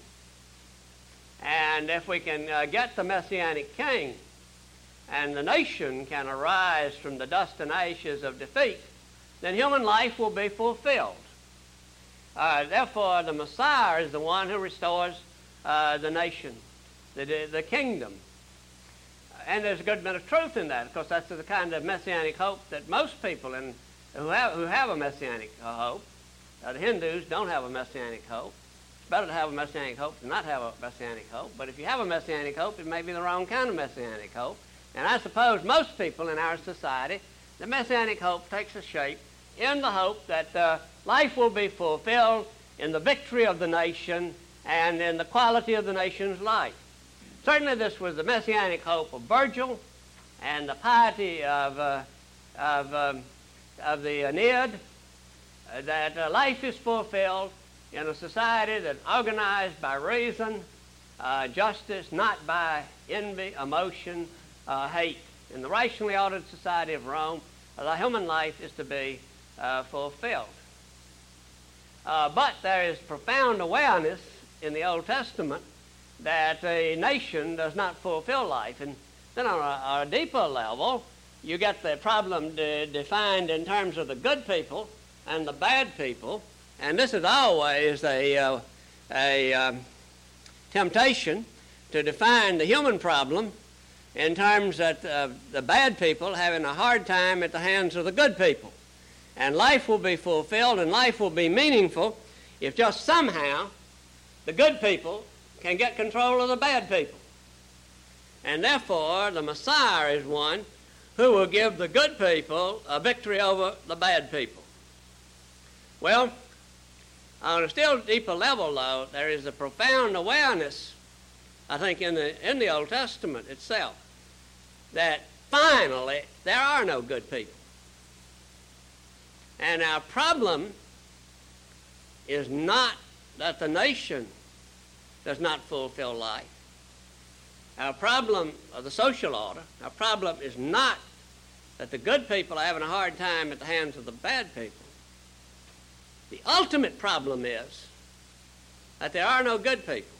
And if we can uh, get the Messianic king, and the nation can arise from the dust and ashes of defeat, then human life will be fulfilled. Uh, therefore, the Messiah is the one who restores uh, the nation, the, the kingdom. And there's a good bit of truth in that. Of course, that's the kind of messianic hope that most people in, who, have, who have a messianic uh, hope, uh, the Hindus don't have a messianic hope. It's better to have a messianic hope than not have a messianic hope. But if you have a messianic hope, it may be the wrong kind of messianic hope. And I suppose most people in our society, the messianic hope takes a shape in the hope that uh, life will be fulfilled in the victory of the nation and in the quality of the nation's life. Certainly this was the messianic hope of Virgil and the piety of, uh, of, um, of the Aeneid, uh, that uh, life is fulfilled in a society that's organized by reason, uh, justice, not by envy, emotion, uh, hate. In the rationally ordered society of Rome, uh, the human life is to be uh, fulfilled. Uh, but there is profound awareness in the Old Testament that a nation does not fulfill life. And then on a, on a deeper level, you get the problem de- defined in terms of the good people and the bad people. And this is always a, uh, a um, temptation to define the human problem in terms that uh, the bad people having a hard time at the hands of the good people. And life will be fulfilled and life will be meaningful if just somehow the good people can get control of the bad people. And therefore, the Messiah is one who will give the good people a victory over the bad people. Well, on a still deeper level, though, there is a profound awareness, I think, in the, in the Old Testament itself, that finally there are no good people. And our problem is not that the nation does not fulfill life. Our problem of the social order, our problem is not that the good people are having a hard time at the hands of the bad people. The ultimate problem is that there are no good people.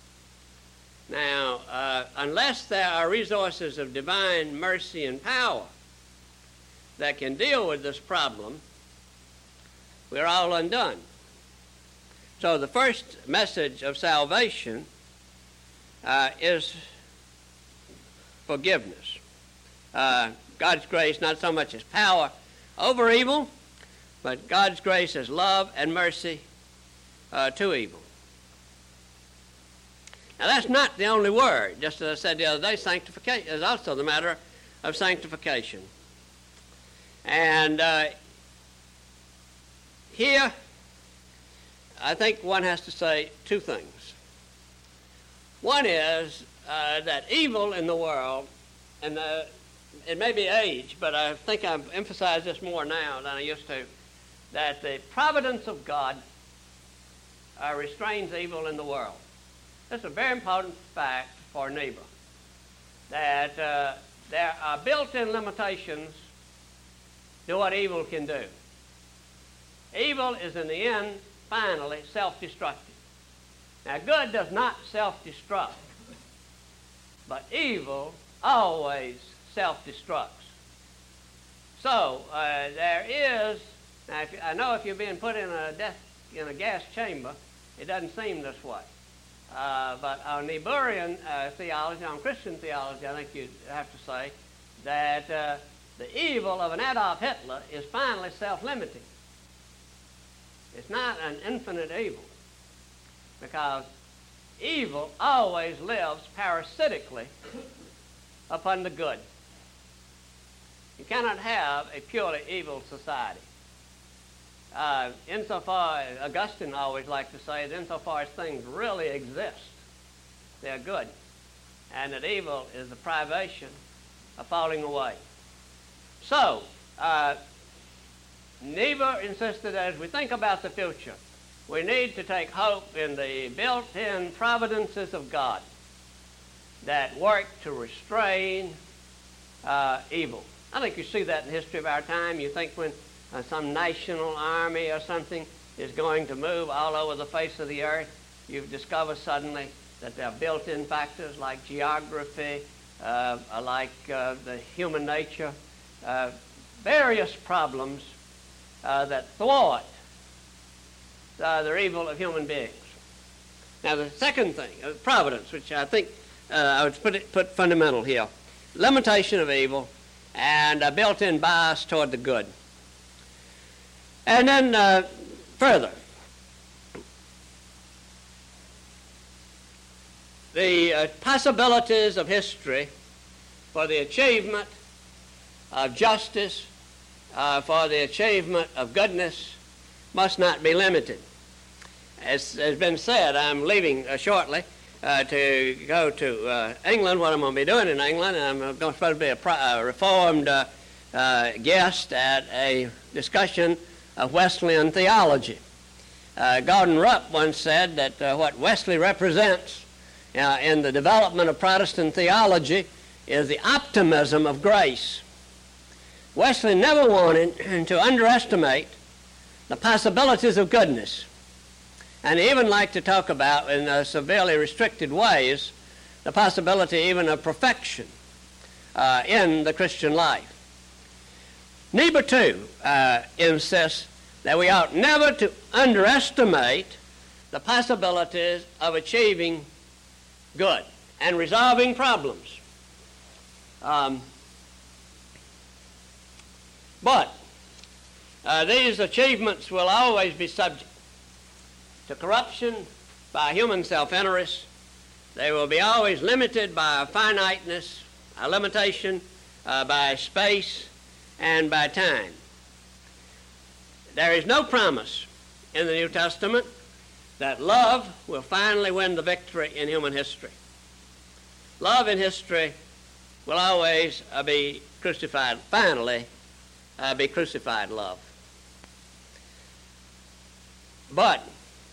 Now, uh, unless there are resources of divine mercy and power that can deal with this problem, we're all undone. So the first message of salvation uh, is forgiveness. Uh, God's grace not so much as power over evil, but God's grace as love and mercy uh, to evil. Now that's not the only word. Just as I said the other day, sanctification is also the matter of sanctification. And uh, here, I think one has to say two things. One is uh, that evil in the world, and uh, it may be age, but I think I've emphasized this more now than I used to, that the providence of God uh, restrains evil in the world. That's a very important fact for Niebuhr, that uh, there are built-in limitations to what evil can do. Evil is in the end finally self-destructive. Now, good does not self-destruct, but evil always self-destructs. So uh, there is, now if, I know if you're being put in a death in a gas chamber, it doesn't seem this way. Uh, but on Niebuhrian uh, theology, on Christian theology, I think you'd have to say that uh, the evil of an Adolf Hitler is finally self-limiting. It's not an infinite evil. because evil always lives parasitically upon the good. You cannot have a purely evil society. Uh, insofar, Augustine always liked to say that insofar as things really exist, they're good, and that evil is the privation of falling away. So, uh, Niebuhr insisted that as we think about the future, we need to take hope in the built-in providences of God that work to restrain uh, evil. I think you see that in the history of our time. You think when uh, some national army or something is going to move all over the face of the earth, you discover suddenly that there are built-in factors like geography, uh, like uh, the human nature, uh, various problems uh, that thwart uh, the evil of human beings. Now, the second thing, uh, providence, which I think uh, I would put, it, put fundamental here, limitation of evil and a built-in bias toward the good. And then uh, further, the uh, possibilities of history for the achievement of justice, uh, for the achievement of goodness, must not be limited. As has been said, I'm leaving uh, shortly uh, to go to uh, England, what I'm going to be doing in England, and I'm going to supposed to be a, pro- a reformed uh, uh, guest at a discussion of Wesleyan theology. Uh, Gordon Rupp once said that uh, what Wesley represents uh, in the development of Protestant theology is the optimism of grace. Wesley never wanted to underestimate the possibilities of goodness, and he even liked to talk about, in uh, severely restricted ways, the possibility even of perfection uh, in the Christian life. Niebuhr, too, uh, insists that we ought never to underestimate the possibilities of achieving good and resolving problems. Um, but uh, these achievements will always be subject to corruption by human self-interest. They will be always limited by a finiteness, a limitation uh, by space and by time. There is no promise in the New Testament that love will finally win the victory in human history. Love in history will always uh, be crucified, finally uh, be crucified love. But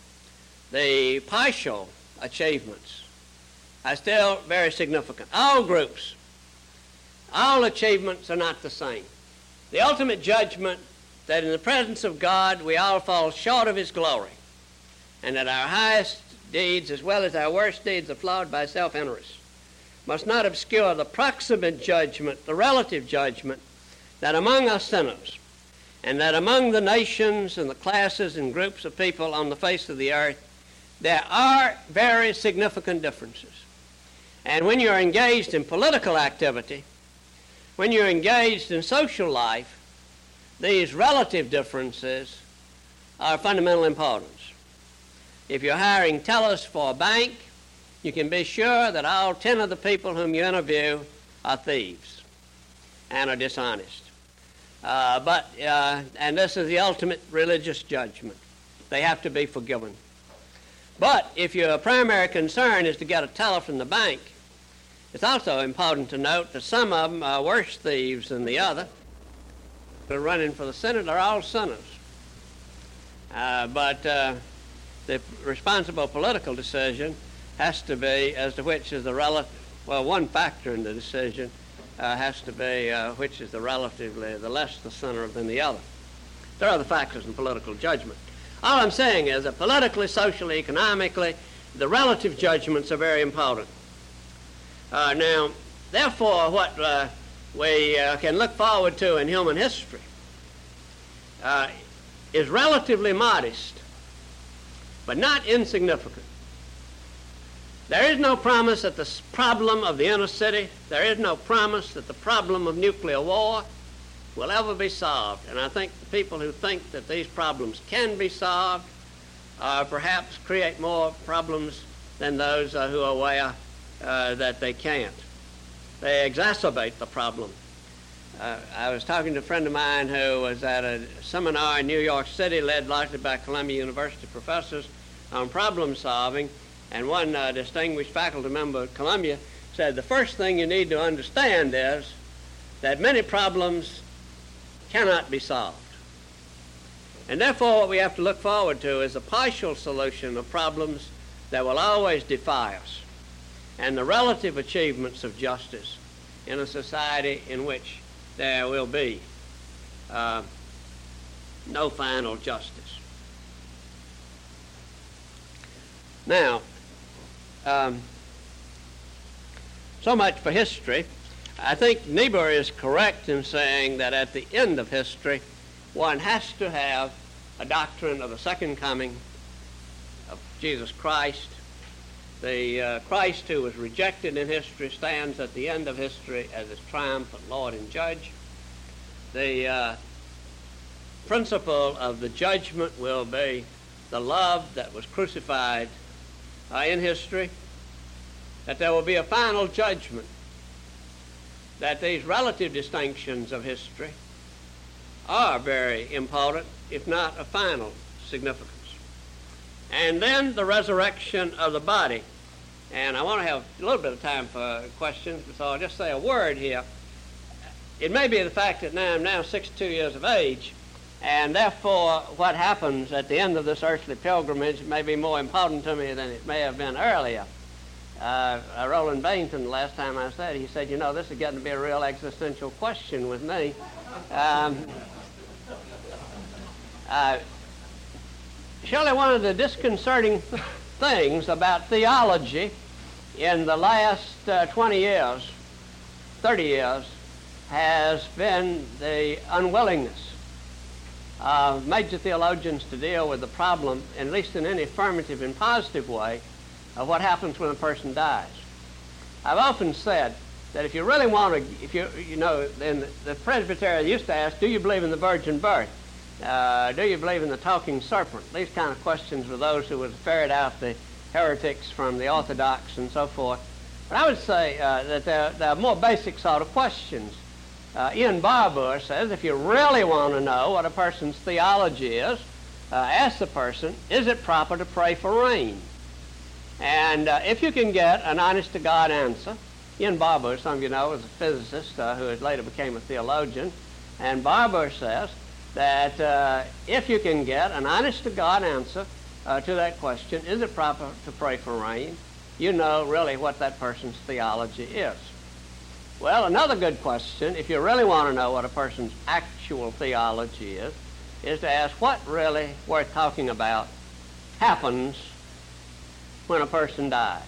the partial achievements are still very significant. All groups, all achievements are not the same. The ultimate judgment that in the presence of God we all fall short of His glory, and that our highest deeds as well as our worst deeds are flawed by self-interest, must not obscure the proximate judgment, the relative judgment, that among us sinners, and that among the nations and the classes and groups of people on the face of the earth, there are very significant differences. And when you're engaged in political activity, when you're engaged in social life, these relative differences are of fundamental importance. If you're hiring tellers for a bank, you can be sure that all ten of the people whom you interview are thieves and are dishonest. Uh, but, uh, and this is the ultimate religious judgment. They have to be forgiven. But if your primary concern is to get a teller from the bank, it's also important to note that some of them are worse thieves than the other. They're running for the Senate are all sinners. Uh, but uh, the responsible political decision has to be as to which is the relative, well, one factor in the decision uh, has to be uh, which is the relatively, the less the sinner than the other. There are other factors in political judgment. All I'm saying is that politically, socially, economically, the relative judgments are very important. Uh, now, therefore, what uh, we uh, can look forward to in human history uh, is relatively modest, but not insignificant. There is no promise that the problem of the inner city, there is no promise that the problem of nuclear war will ever be solved. And I think the people who think that these problems can be solved uh, perhaps create more problems than those uh, who are aware uh, that they can't. They exacerbate the problem. Uh, I was talking to a friend of mine who was at a seminar in New York City led largely by Columbia University professors on problem solving, and one uh, distinguished faculty member at Columbia said the first thing you need to understand is that many problems cannot be solved. And therefore what we have to look forward to is a partial solution of problems that will always defy us, and the relative achievements of justice in a society in which there will be uh, no final justice. Now, um, so much for history. I think Niebuhr is correct in saying that at the end of history, one has to have a doctrine of the second coming of Jesus Christ. The uh, Christ who was rejected in history stands at the end of history as his triumphant Lord and Judge. The uh, principle of the judgment will be the love that was crucified uh, in history, that there will be a final judgment, that these relative distinctions of history are very important, if not of final significance. And then the resurrection of the body. And I want to have a little bit of time for questions, so I'll just say a word here. It may be the fact that now I'm now sixty-two years of age, and therefore what happens at the end of this earthly pilgrimage may be more important to me than it may have been earlier. Uh, Roland Bainton, the last time I said, he said, you know, this is getting to be a real existential question with me. Um, uh, Surely one of the disconcerting things about theology in the last uh, twenty years, thirty years, has been the unwillingness of major theologians to deal with the problem, at least in any affirmative and positive way, of what happens when a person dies. I've often said that if you really want to, if you, you know, in the Presbyterian used to ask, do you believe in the virgin birth? Uh, do you believe in the talking serpent? These kind of questions were those who would ferret out the heretics from the orthodox and so forth. But I would say uh, that there, there are more basic sort of questions. Uh, Ian Barbour says if you really want to know what a person's theology is, uh, ask the person, is it proper to pray for rain? And uh, if you can get an honest-to-God answer, Ian Barbour, some of you know, was a physicist uh, who later became a theologian, and Barbour says that uh, if you can get an honest-to-God answer uh, to that question, is it proper to pray for rain, you know really what that person's theology is. Well, another good question, if you really want to know what a person's actual theology is, is to ask what really worth talking about happens when a person dies.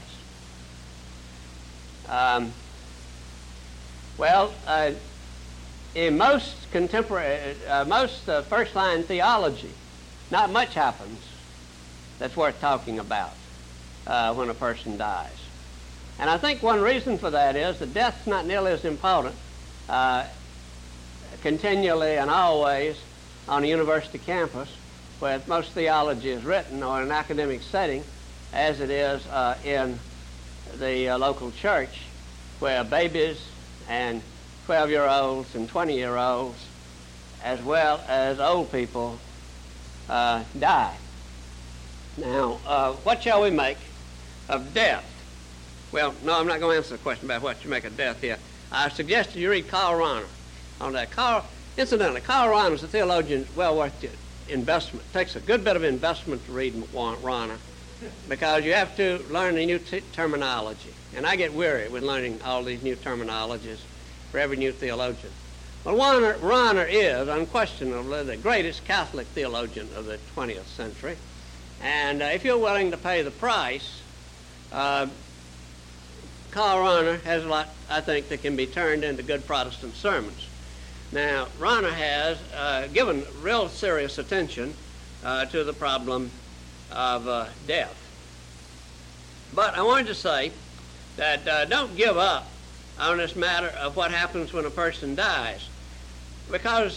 Um, well, uh, in most contemporary, uh, most uh, first-line theology, not much happens that's worth talking about uh, when a person dies. And I think one reason for that is that death's not nearly as important uh, continually and always on a university campus where most theology is written or in an academic setting as it is uh, in the uh, local church where babies and twelve-year-olds and twenty-year-olds as well as old people uh, die. Now, uh, what shall we make of death? Well, no, I'm not going to answer the question about what you make of death here. I suggested you read Karl Rahner on that. Karl, incidentally, Karl Rahner is a theologian well worth the investment. It takes a good bit of investment to read Rahner because you have to learn the new t- terminology. And I get weary with learning all these new terminologies for every new theologian. Well, Rahner, Rahner is unquestionably the greatest Catholic theologian of the twentieth century. And uh, if you're willing to pay the price, uh, Karl Rahner has a lot, I think, that can be turned into good Protestant sermons. Now, Rahner has uh, given real serious attention uh, to the problem of uh, death. But I wanted to say that uh, don't give up on this matter of what happens when a person dies, because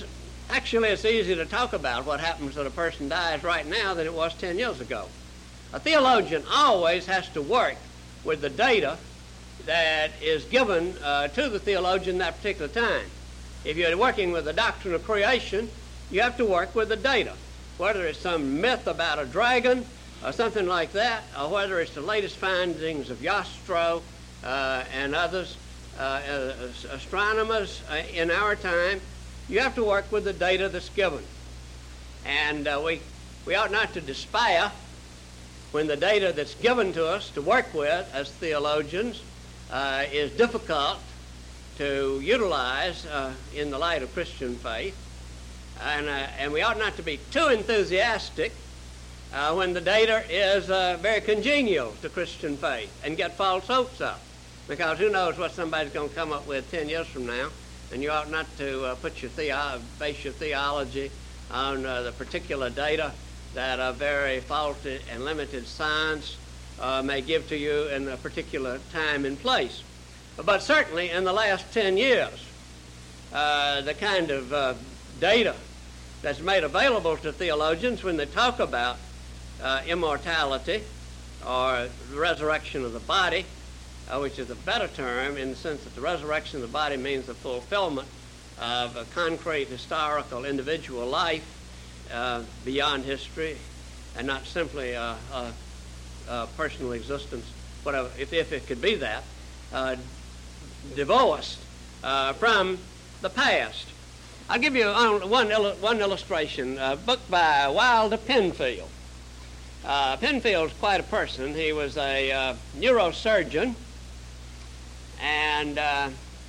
Actually, it's easy to talk about what happens when a person dies right now than it was ten years ago. A theologian always has to work with the data that is given uh, to the theologian at that particular time. If you're working with the doctrine of creation, you have to work with the data, whether it's some myth about a dragon or something like that, or whether it's the latest findings of Jastrow uh, and others, uh, astronomers uh, in our time. You have to work with the data that's given. And uh, we, we ought not to despair when the data that's given to us to work with as theologians uh, is difficult to utilize uh, in the light of Christian faith. And, uh, and we ought not to be too enthusiastic uh, when the data is uh, very congenial to Christian faith and get false hopes up. Because who knows what somebody's going to come up with ten years from now. And you ought not to uh, put your theo- base your theology on uh, the particular data that a very faulty and limited science uh, may give to you in a particular time and place. But certainly in the last ten years, uh, the kind of uh, data that's made available to theologians when they talk about uh, immortality or the resurrection of the body, uh, which is a better term in the sense that the resurrection of the body means the fulfillment of a concrete historical individual life uh, beyond history and not simply a, a, a personal existence, whatever, if, if it could be that, uh, divorced uh, from the past. I'll give you one, one illustration, a book by Wilder Penfield. Uh, Penfield's quite a person. He was a uh, neurosurgeon, and uh,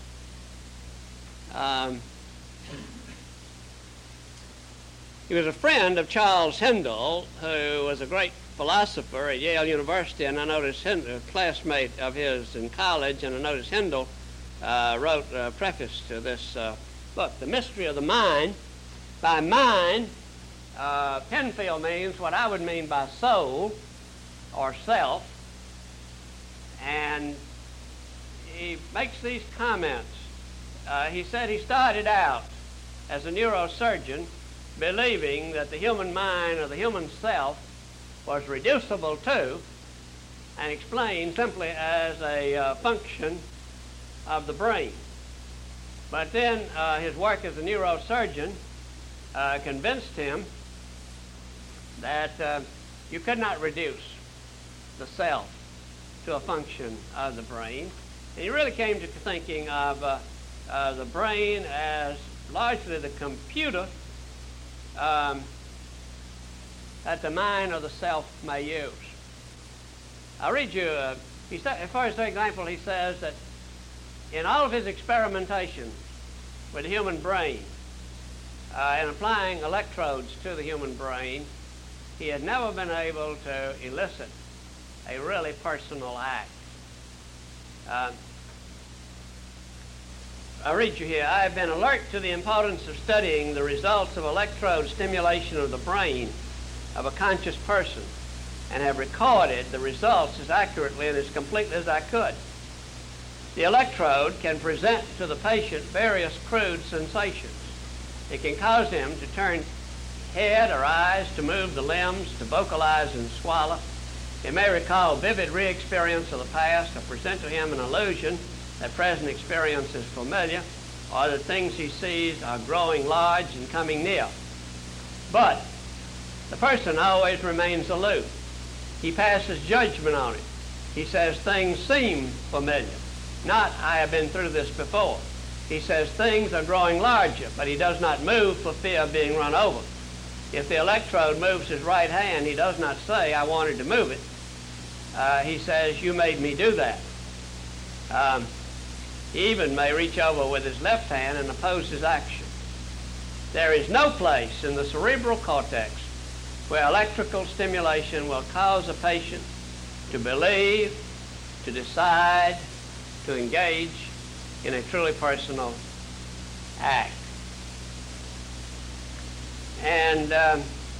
um, he was a friend of Charles Hindle, who was a great philosopher at Yale University, and I noticed Hindle, a classmate of his in college, and I noticed Hindle uh, wrote a preface to this uh, book, The Mystery of the Mind. By mind, uh, Penfield means what I would mean by soul or self, and he makes these comments. Uh, he said he started out as a neurosurgeon believing that the human mind or the human self was reducible to and explained simply as a uh, function of the brain. But then uh, his work as a neurosurgeon uh, convinced him that uh, you could not reduce the self to a function of the brain. And he really came to thinking of uh, uh, the brain as largely the computer um, that the mind or the self may use. I'll read you, uh, he sa- as far as the example, he says that in all of his experimentation with the human brain uh, and applying electrodes to the human brain, he had never been able to elicit a really personal act. Uh, I'll read you here. I have been alert to the importance of studying the results of electrode stimulation of the brain of a conscious person and have recorded the results as accurately and as completely as I could. The electrode can present to the patient various crude sensations. It can cause him to turn head or eyes, to move the limbs, to vocalize and swallow. It may recall vivid re-experience of the past or present to him an illusion that present experience is familiar or that things he sees are growing large and coming near. But the person always remains aloof. He passes judgment on it. He says things seem familiar. Not, I have been through this before. He says things are growing larger, but he does not move for fear of being run over. If the electrode moves his right hand, he does not say, I wanted to move it. Uh, he says, you made me do that. Um, he even may reach over with his left hand and oppose his action. There is no place in the cerebral cortex where electrical stimulation will cause a patient to believe, to decide, to engage in a truly personal act. And um,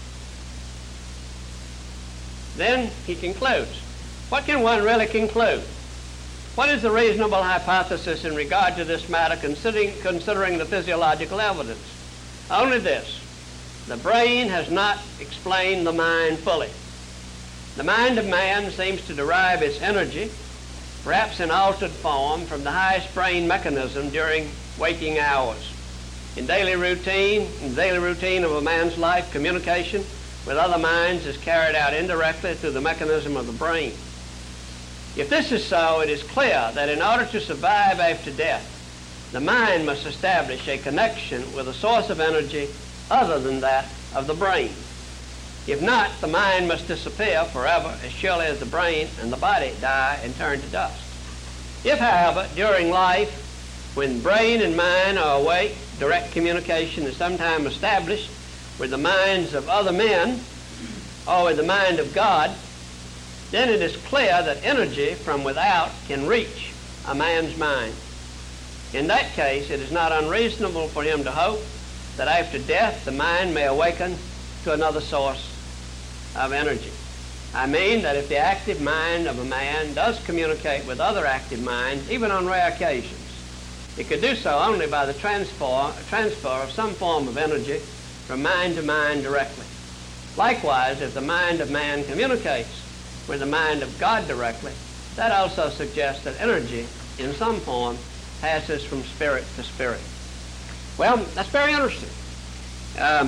then he concludes. What can one really conclude? What is the reasonable hypothesis in regard to this matter, considering, considering the physiological evidence? Only this: the brain has not explained the mind fully. The mind of man seems to derive its energy, perhaps in altered form, from the highest brain mechanism during waking hours. In daily routine, in the daily routine of a man's life, communication with other minds is carried out indirectly through the mechanism of the brain. If this is so, it is clear that in order to survive after death, the mind must establish a connection with a source of energy other than that of the brain. If not, the mind must disappear forever as surely as the brain and the body die and turn to dust. If, however, during life, when brain and mind are awake, direct communication is sometimes established with the minds of other men or with the mind of God, then it is clear that energy from without can reach a man's mind. In that case, it is not unreasonable for him to hope that after death the mind may awaken to another source of energy. I mean that if the active mind of a man does communicate with other active minds, even on rare occasions, it could do so only by the transfer, transfer of some form of energy from mind to mind directly. Likewise, if the mind of man communicates with the mind of God directly, that also suggests that energy in some form passes from spirit to spirit. Well, that's very interesting. Um,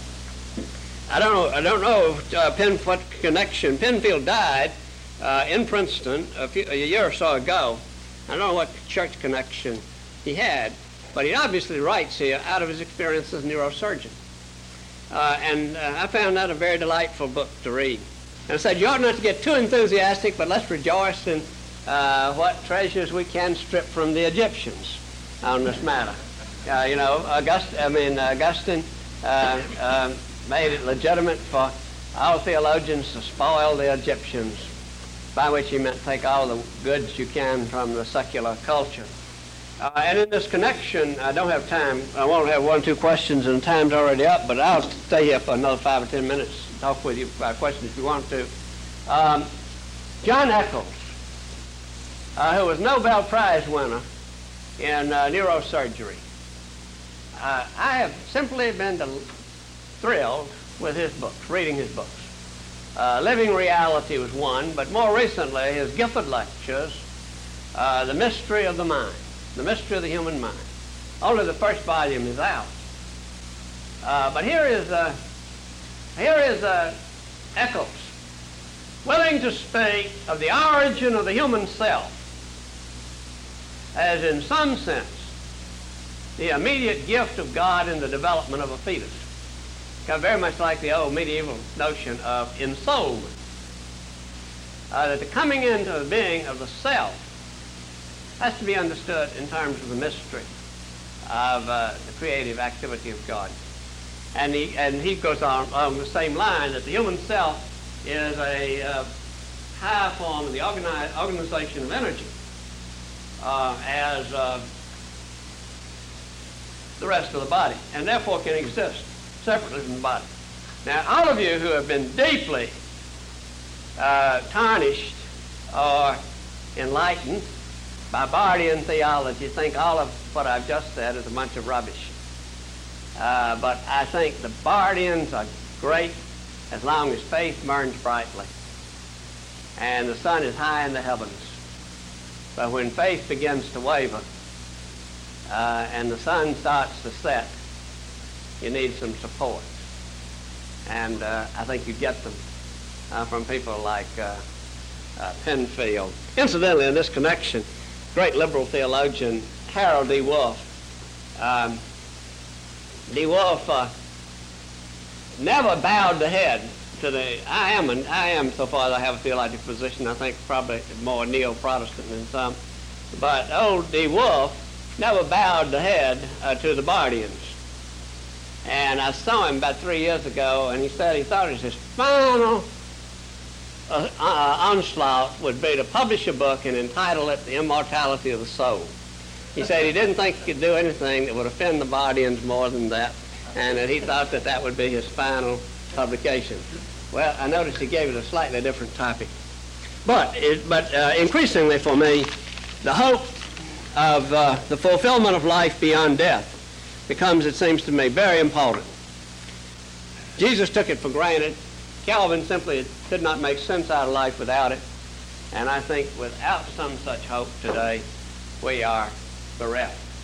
I don't know. I don't know if, uh, Penn, what connection. Penfield died uh, in Princeton a, few, a year or so ago. I don't know what church connection he had, but he obviously writes here out of his experience as a neurosurgeon. Uh, and uh, I found that a very delightful book to read. And I said, you ought not to get too enthusiastic, but let's rejoice in uh, what treasures we can strip from the Egyptians on this matter. Uh, you know, August, I mean, Augustine uh, uh, made it legitimate for all theologians to spoil the Egyptians, by which he meant take all the goods you can from the secular culture. Uh, and in this connection, I don't have time. I won't have one or two questions, and time's already up, but I'll stay here for another five or ten minutes and talk with you about questions if you want to. Um, John Eccles, uh, who was Nobel Prize winner in uh, neurosurgery. Uh, I have simply been del- thrilled with his books, reading his books. Uh, Living Reality was one, but more recently his Gifford lectures, uh, The Mystery of the Mind. The Mystery of the Human Mind. Only the first volume is out. Uh, but here is, uh, here is uh, Eccles, willing to speak of the origin of the human self as in some sense the immediate gift of God in the development of a fetus. Kind of very much like the old medieval notion of ensoulment. Uh, that the coming into being of the self has to be understood in terms of the mystery of uh, the creative activity of God. And he, and he goes on along the same line that the human self is a uh, high form of the organi- organization of energy uh, as uh, the rest of the body, and therefore can exist separately from the body. Now, all of you who have been deeply uh, tarnished or enlightened by Bardian theology think all of what I've just said is a bunch of rubbish. Uh, but I think the Bardians are great as long as faith burns brightly and the sun is high in the heavens. But when faith begins to waver uh, and the sun starts to set, you need some support. And uh, I think you get them uh, from people like uh, uh, Penfield. Incidentally, in this connection, great liberal theologian Harold D. Wolff. Um, D. Wolff uh, never bowed the head to the. I am, an, I am so far as I have a theological position. I think probably more neo-Protestant than some. But old D. Wolff never bowed the head uh, to the Bardians. And I saw him about three years ago, and he said he thought his final uh, uh, onslaught would be to publish a book and entitle it The Immortality of the Soul. He said he didn't think he could do anything that would offend the Bardians more than that, and that he thought that that would be his final publication. Well, I noticed he gave it a slightly different topic. But, it, but uh, increasingly for me, the hope of uh, the fulfillment of life beyond death becomes, it seems to me, very important. Jesus took it for granted. Calvin simply could not make sense out of life without it. And I think without some such hope today, we are bereft.